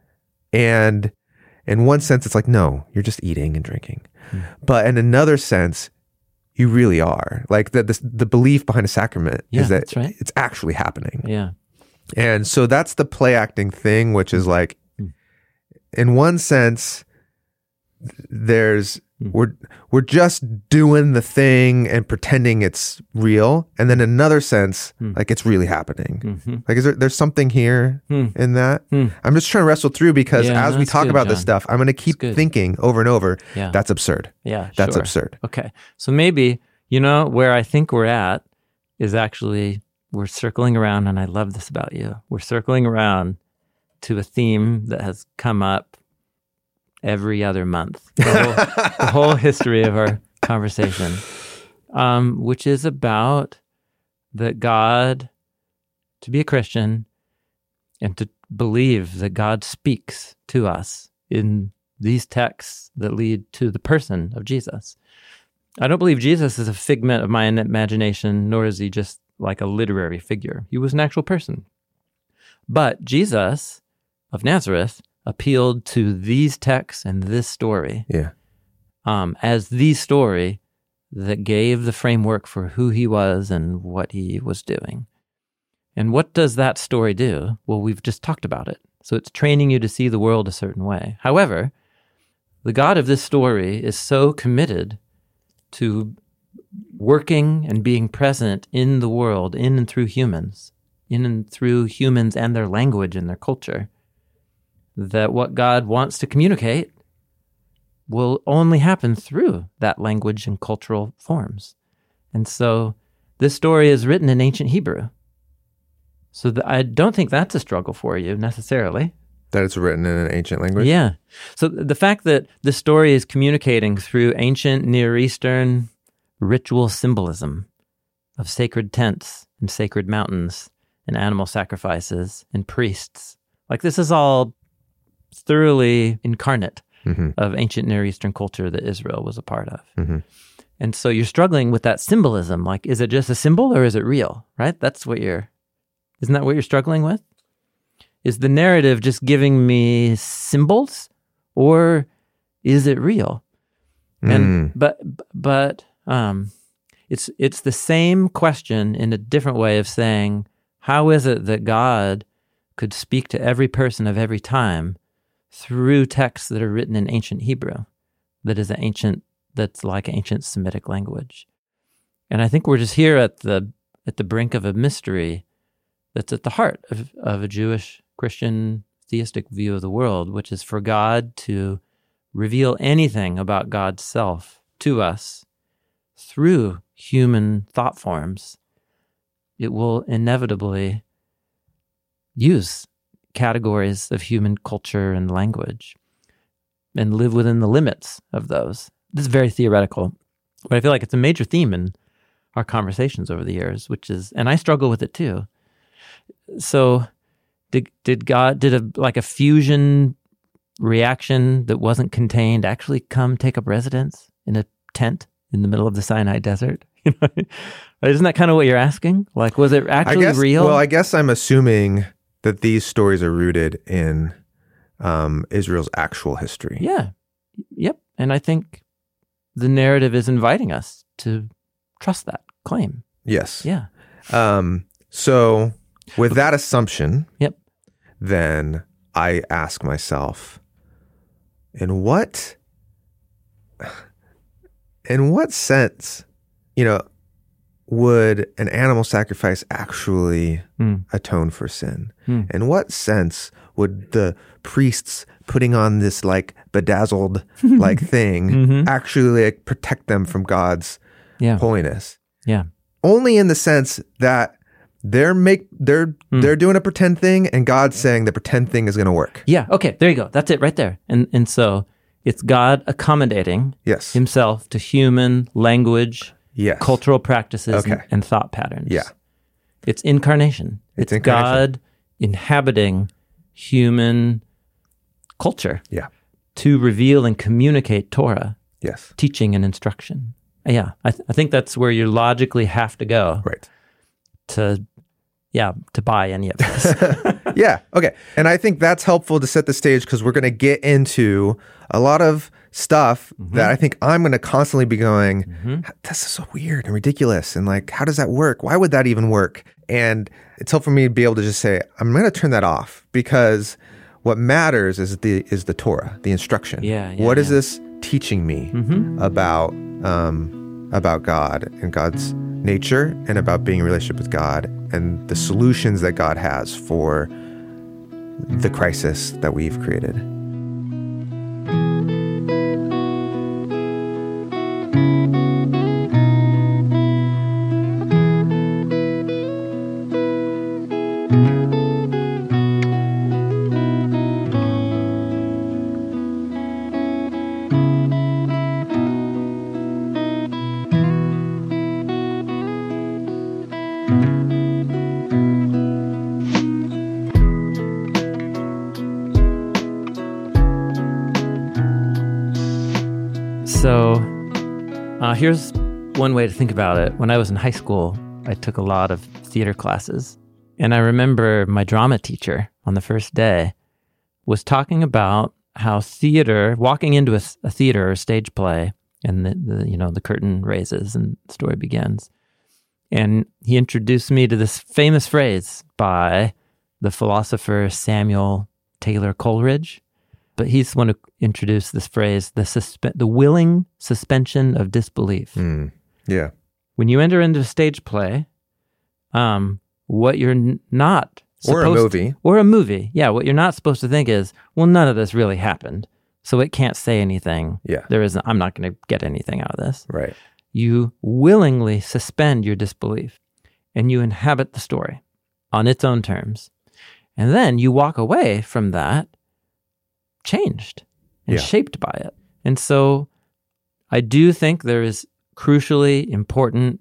Speaker 1: And in one sense, it's like, no, you're just eating and drinking. Hmm. But in another sense, you really are. Like the, the, the belief behind a sacrament
Speaker 2: yeah,
Speaker 1: is that
Speaker 2: that's right.
Speaker 1: it's actually happening.
Speaker 2: Yeah.
Speaker 1: And so that's the play acting thing, which is like, hmm. in one sense, there's hmm. we're we're just doing the thing and pretending it's real, and then in another sense, hmm. like it's really happening. Mm-hmm. Like, is there there's something here hmm. in that? Hmm. I'm just trying to wrestle through because yeah, as we talk good, about John. This stuff, I'm going to keep thinking over and over. Yeah. That's absurd.
Speaker 2: Yeah,
Speaker 1: that's
Speaker 2: sure.
Speaker 1: absurd.
Speaker 2: Okay, so maybe you know where I think we're at is actually we're circling around, and I love this about you. We're circling around to a theme that has come up every other month, the whole, the whole history of our conversation, um, which is about that God, to be a Christian and to believe that God speaks to us in these texts that lead to the person of Jesus. I don't believe Jesus is a figment of my imagination, nor is he just like a literary figure. He was an actual person. But Jesus of Nazareth appealed to these texts and this story
Speaker 1: yeah.
Speaker 2: um, as the story that gave the framework for who he was and what he was doing. And what does that story do? Well, we've just talked about it. So it's training you to see the world a certain way. However, the God of this story is so committed to working and being present in the world, in and through humans, in and through humans and their language and their culture, that what God wants to communicate will only happen through that language and cultural forms. And so this story is written in ancient Hebrew. So the, I don't think that's a struggle for you necessarily.
Speaker 1: That it's written in an ancient language?
Speaker 2: Yeah. So the fact that the story is communicating through ancient Near Eastern ritual symbolism of sacred tents and sacred mountains and animal sacrifices and priests, like this is all thoroughly incarnate mm-hmm. of ancient Near Eastern culture that Israel was a part of. Mm-hmm. And so you're struggling with that symbolism. Like, is it just a symbol or is it real, right? That's what you're, isn't that what you're struggling with? Is the narrative just giving me symbols or is it real? Mm. And, but, but, um, it's, it's the same question in a different way of saying, how is it that God could speak to every person of every time through texts that are written in ancient Hebrew, that is an ancient, that's like ancient Semitic language. And I think we're just here at the at the brink of a mystery that's at the heart of, of a Jewish, Christian, theistic view of the world, which is for God to reveal anything about God's self to us through human thought forms. It will inevitably use categories of human culture and language and live within the limits of those. This is very theoretical, but I feel like it's a major theme in our conversations over the years, which is, and I struggle with it too. So did did God, did a like a fusion reaction that wasn't contained actually come take up residence in a tent in the middle of the Sinai desert? Isn't that kind of what you're asking? Like, was it actually
Speaker 1: I guess,
Speaker 2: real?
Speaker 1: Well, I guess I'm assuming that these stories are rooted in um, Israel's actual history.
Speaker 2: Yeah. Yep. And I think the narrative is inviting us to trust that claim.
Speaker 1: Yes.
Speaker 2: Yeah.
Speaker 1: Um, so with that assumption,
Speaker 2: yep.
Speaker 1: then I ask myself, in what, in what sense, you know, would an animal sacrifice actually mm. atone for sin? Mm. In what sense would the priests putting on this like bedazzled like thing mm-hmm. actually like, protect them from God's yeah. holiness?
Speaker 2: Yeah.
Speaker 1: Only in the sense that they're make they're mm. they're doing a pretend thing and God's saying the pretend thing is going to work.
Speaker 2: Yeah. Okay. There you go. That's it right there. And and so it's God accommodating
Speaker 1: yes.
Speaker 2: himself to human language, yes. cultural practices, okay. and, and thought patterns.
Speaker 1: Yeah.
Speaker 2: It's incarnation.
Speaker 1: It's,
Speaker 2: it's
Speaker 1: incarnation.
Speaker 2: God inhabiting human culture
Speaker 1: yeah.
Speaker 2: to reveal and communicate Torah,
Speaker 1: yes.
Speaker 2: teaching and instruction. Yeah, I, th- I think that's where you logically have to go.
Speaker 1: Right.
Speaker 2: to, yeah, to buy any of this.
Speaker 1: Yeah. Okay. And I think that's helpful to set the stage because we're going to get into a lot of stuff mm-hmm. that I think I'm going to constantly be going, mm-hmm. this is so weird and ridiculous. And like, how does that work? Why would that even work? And it's helpful for me to be able to just say, I'm going to turn that off because what matters is the is the Torah, the instruction.
Speaker 2: Yeah, yeah,
Speaker 1: what
Speaker 2: yeah.
Speaker 1: is this teaching me mm-hmm. about um, about God and God's nature and about being in relationship with God and the solutions that God has for the crisis that we've created.
Speaker 2: So uh, here's one way to think about it. When I was in high school, I took a lot of theater classes. And I remember my drama teacher on the first day was talking about how theater, walking into a, a theater or a stage play, and the, the you know the curtain raises and the story begins. And he introduced me to this famous phrase by the philosopher Samuel Taylor Coleridge. But he's the one who introduced this phrase, the suspe- the willing suspension of disbelief.
Speaker 1: Mm, yeah.
Speaker 2: When you enter into a stage play, um, what you're n- not
Speaker 1: Or a
Speaker 2: supposed
Speaker 1: movie.
Speaker 2: To, or a movie. Yeah, what you're not supposed to think is, well, none of this really happened, so it can't say anything.
Speaker 1: Yeah.
Speaker 2: There isn't, I'm not going to get anything out of this.
Speaker 1: Right.
Speaker 2: You willingly suspend your disbelief, and you inhabit the story on its own terms. And then you walk away from that changed and
Speaker 1: yeah.
Speaker 2: shaped by it. And so I do think there is crucially important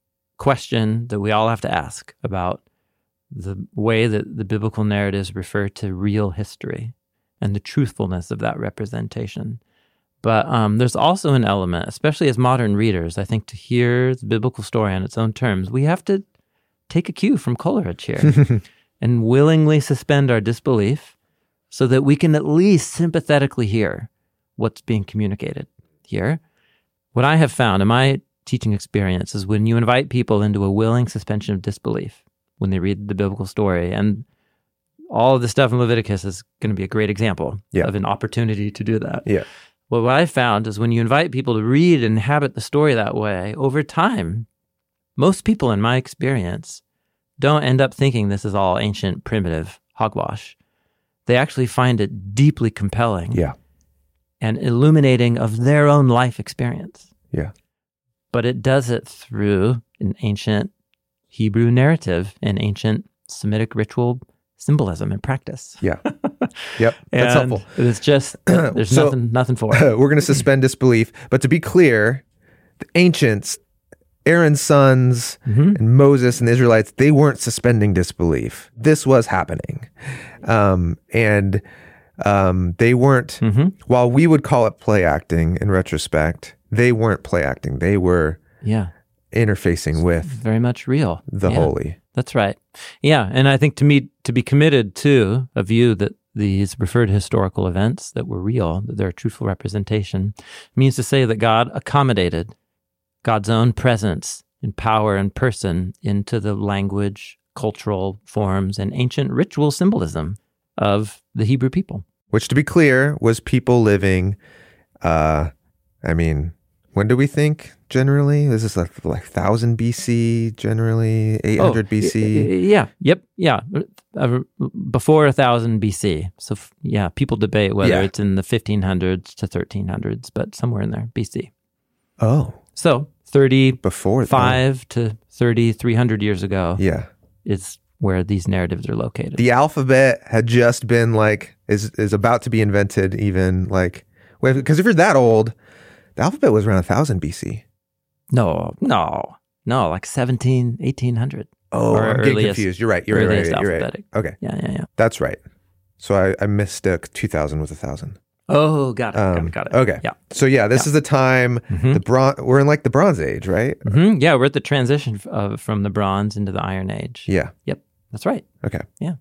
Speaker 2: question that we all have to ask about the way that the biblical narratives refer to real history and the truthfulness of that representation. But um, there's also an element, especially as modern readers, I think to hear the biblical story on its own terms, we have to take a cue from Coleridge here and willingly suspend our disbelief so that we can at least sympathetically hear what's being communicated here. What I have found in my teaching experience is when you invite people into a willing suspension of disbelief when they read the biblical story, and all of the stuff in Leviticus is going to be a great example
Speaker 1: yeah.
Speaker 2: of an opportunity to do that.
Speaker 1: Yeah.
Speaker 2: Well, what I found is when you invite people to read and inhabit the story that way, over time, most people in my experience don't end up thinking this is all ancient, primitive hogwash. They actually find it deeply compelling
Speaker 1: yeah.
Speaker 2: and illuminating of their own life experience.
Speaker 1: Yeah.
Speaker 2: But it does it through an ancient Hebrew narrative and ancient Semitic ritual symbolism and practice.
Speaker 1: Yeah. Yep. That's
Speaker 2: and
Speaker 1: helpful.
Speaker 2: It's just, there's
Speaker 1: So,
Speaker 2: nothing nothing for it.
Speaker 1: We're going to suspend disbelief. But to be clear, the ancients, Aaron's sons
Speaker 2: Mm-hmm.
Speaker 1: and Moses and the Israelites, they weren't suspending disbelief. This was happening. Um, and um, they weren't,
Speaker 2: Mm-hmm.
Speaker 1: while we would call it play acting in retrospect, they weren't play acting. They were
Speaker 2: Yeah.
Speaker 1: interfacing with
Speaker 2: Very much real.
Speaker 1: the
Speaker 2: Yeah.
Speaker 1: holy.
Speaker 2: That's right. Yeah, and I think to me, to be committed to a view that these refer to historical events that were real, that they're a truthful representation, means to say that God accommodated God's own presence and power and person into the language, cultural forms, and ancient ritual symbolism of the Hebrew people.
Speaker 1: Which, to be clear, was people living, uh, I mean, when do we think generally? This is like, like one thousand B C, generally, eight hundred
Speaker 2: Oh,
Speaker 1: B C.
Speaker 2: y- y- Yeah, yep, yeah. Uh, before one thousand B C. So, f- yeah, people debate whether
Speaker 1: Yeah.
Speaker 2: it's in the fifteen hundreds to thirteen hundreds, but somewhere in there, B C.
Speaker 1: Oh,
Speaker 2: So, thirty-five
Speaker 1: before that.
Speaker 2: to thirty-three hundred years ago
Speaker 1: Yeah.
Speaker 2: is where these narratives are located.
Speaker 1: The alphabet had just been like, is is about to be invented even like, because if you're that old, the alphabet was around one thousand B C.
Speaker 2: no, no, no, like seventeen, eighteen hundred.
Speaker 1: Oh,
Speaker 2: Or
Speaker 1: I'm getting
Speaker 2: earliest-
Speaker 1: confused. You're right. You're right.
Speaker 2: earliest
Speaker 1: Right, right, you're right.
Speaker 2: alphabetic.
Speaker 1: Okay.
Speaker 2: Yeah, yeah, yeah.
Speaker 1: That's right. So I, I mistook two thousand with one thousand.
Speaker 2: Oh, got it.
Speaker 1: Um,
Speaker 2: got it. Got it.
Speaker 1: Okay.
Speaker 2: Yeah.
Speaker 1: So yeah, this
Speaker 2: Yeah.
Speaker 1: is the time,
Speaker 2: Mhm.
Speaker 1: the bron- we're in like the Bronze Age, right?
Speaker 2: hmm Yeah, we're at the transition of, from the Bronze into the Iron Age.
Speaker 1: Yeah.
Speaker 2: Yep, that's right.
Speaker 1: Okay.
Speaker 2: Yeah.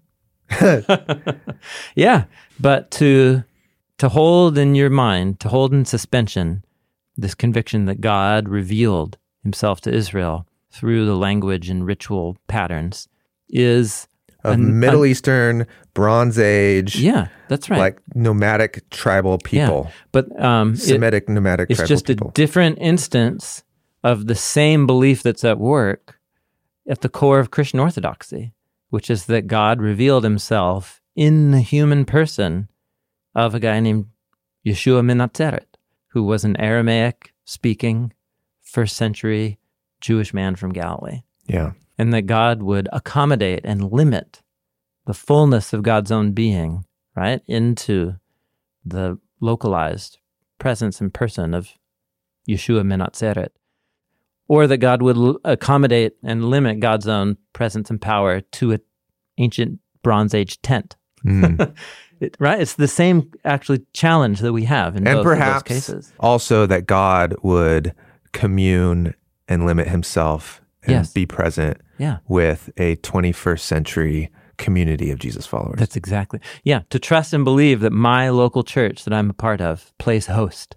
Speaker 2: Yeah, but to to hold in your mind, to hold in suspension this conviction that God revealed himself to Israel through the language and ritual patterns is
Speaker 1: Of
Speaker 2: an-
Speaker 1: Middle
Speaker 2: an-
Speaker 1: Eastern, Bronze Age,
Speaker 2: Yeah, that's right.
Speaker 1: like nomadic tribal people,
Speaker 2: But um, it-
Speaker 1: Semitic nomadic
Speaker 2: it's
Speaker 1: tribal
Speaker 2: just
Speaker 1: people.
Speaker 2: a different instance of the same belief that's at work at the core of Christian orthodoxy, which is that God revealed himself in the human person of a guy named Yeshua min Nazareth, who was an Aramaic-speaking, first-century Jewish man from Galilee,
Speaker 1: yeah.
Speaker 2: and that God would accommodate and limit the fullness of God's own being, right, into the localized presence and person of Yeshua min Nazareth, or that God would l- accommodate and limit God's own presence and power to an ancient Bronze Age tent.
Speaker 1: Mm.
Speaker 2: It, right? It's the same actually challenge that we have in
Speaker 1: And
Speaker 2: both
Speaker 1: perhaps
Speaker 2: of those cases.
Speaker 1: also that God would commune and limit himself and
Speaker 2: Yes.
Speaker 1: be present
Speaker 2: Yeah,
Speaker 1: with a twenty-first century community of Jesus followers.
Speaker 2: that's exactly. Yeah, to trust and believe that my local church that I'm a part of plays host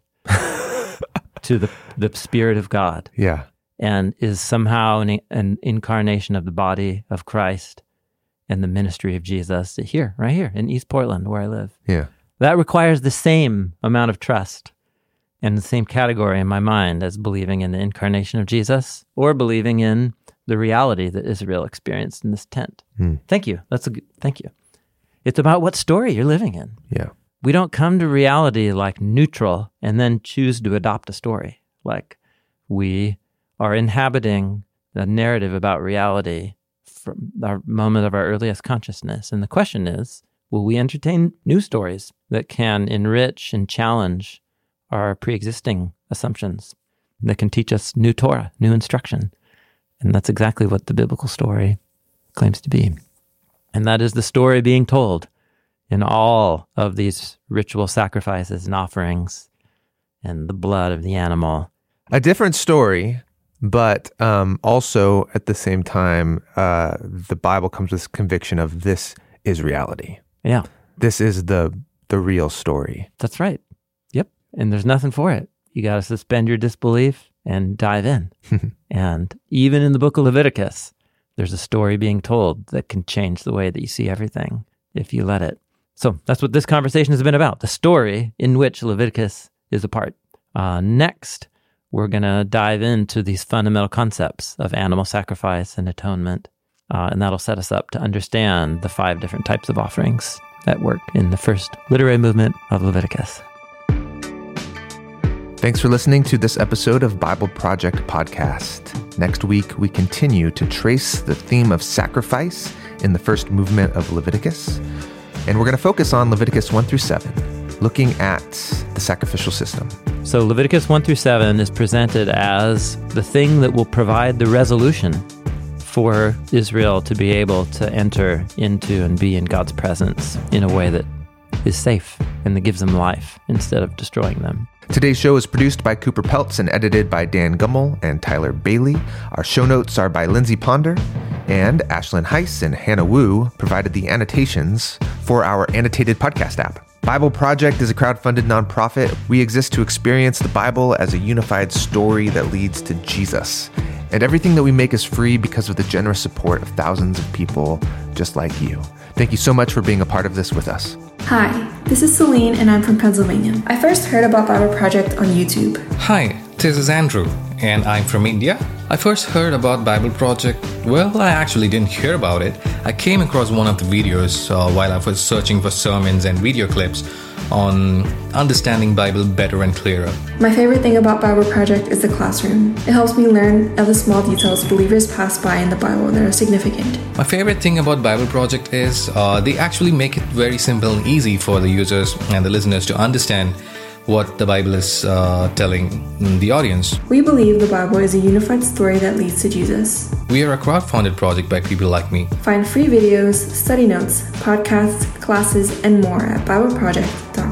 Speaker 2: to the, the Spirit of God
Speaker 1: yeah.
Speaker 2: and is somehow an, an incarnation of the body of Christ and the ministry of Jesus here, right here in East Portland, where I live.
Speaker 1: Yeah.
Speaker 2: That requires the same amount of trust and the same category in my mind as believing in the incarnation of Jesus or believing in the reality that Israel experienced in this tent.
Speaker 1: Hmm.
Speaker 2: Thank you. That's a good, thank you. It's about what story you're living in.
Speaker 1: Yeah.
Speaker 2: We don't come to reality like neutral and then choose to adopt a story. Like we are inhabiting the narrative about reality from our moment of our earliest consciousness. And the question is, will we entertain new stories that can enrich and challenge our pre-existing assumptions, that can teach us new Torah, new instruction? And that's exactly what the biblical story claims to be. And that is the story being told in all of these ritual sacrifices and offerings and the blood of the animal.
Speaker 1: A different story, but um, also at the same time, uh, the Bible comes with this conviction of this is reality.
Speaker 2: Yeah,
Speaker 1: This is the the real story.
Speaker 2: that's right. Yep. And there's nothing for it. You got to suspend your disbelief and dive in. And even in the book of Leviticus, there's a story being told that can change the way that you see everything if you let it. So that's what this conversation has been about, the story in which Leviticus is a part. Uh, next, we're going to dive into these fundamental concepts of animal sacrifice and atonement, uh, and that'll set us up to understand the five different types of offerings that work in the first literary movement of Leviticus.
Speaker 1: Thanks for listening to this episode of Bible Project Podcast. Next week, we continue to trace the theme of sacrifice in the first movement of Leviticus. And we're going to focus on Leviticus one through seven, looking at the sacrificial system.
Speaker 2: So Leviticus one through seven is presented as the thing that will provide the resolution for Israel to be able to enter into and be in God's presence in a way that is safe and that gives them life instead of destroying them.
Speaker 1: Today's show is produced by Cooper Peltz and edited by Dan Gummel and Tyler Bailey. Our show notes are by Lindsay Ponder, and Ashlyn Heiss and Hannah Wu provided the annotations for our annotated podcast app. Bible Project is a crowdfunded nonprofit. We exist to experience the Bible as a unified story that leads to Jesus. And everything that we make is free because of the generous support of thousands of people just like you. Thank you so much for being a part of this with us.
Speaker 3: Hi, this is Celine and I'm from Pennsylvania. I first heard about Bible Project on YouTube.
Speaker 4: Hi, this is Andrew, and I'm from India. I first heard about Bible Project, well, I actually didn't hear about it. I came across one of the videos uh, while I was searching for sermons and video clips on understanding Bible better and clearer.
Speaker 3: My favorite thing about Bible Project is the classroom. It helps me learn of the small details believers pass by in the Bible that are significant.
Speaker 4: My favorite thing about Bible Project is uh, they actually make it very simple and easy for the users and the listeners to understand what the Bible is uh, telling the audience.
Speaker 3: We believe the Bible is a unified story that leads to Jesus.
Speaker 4: We are a crowd-funded project by people like me.
Speaker 3: Find free videos, study notes, podcasts, classes, and more at bible project dot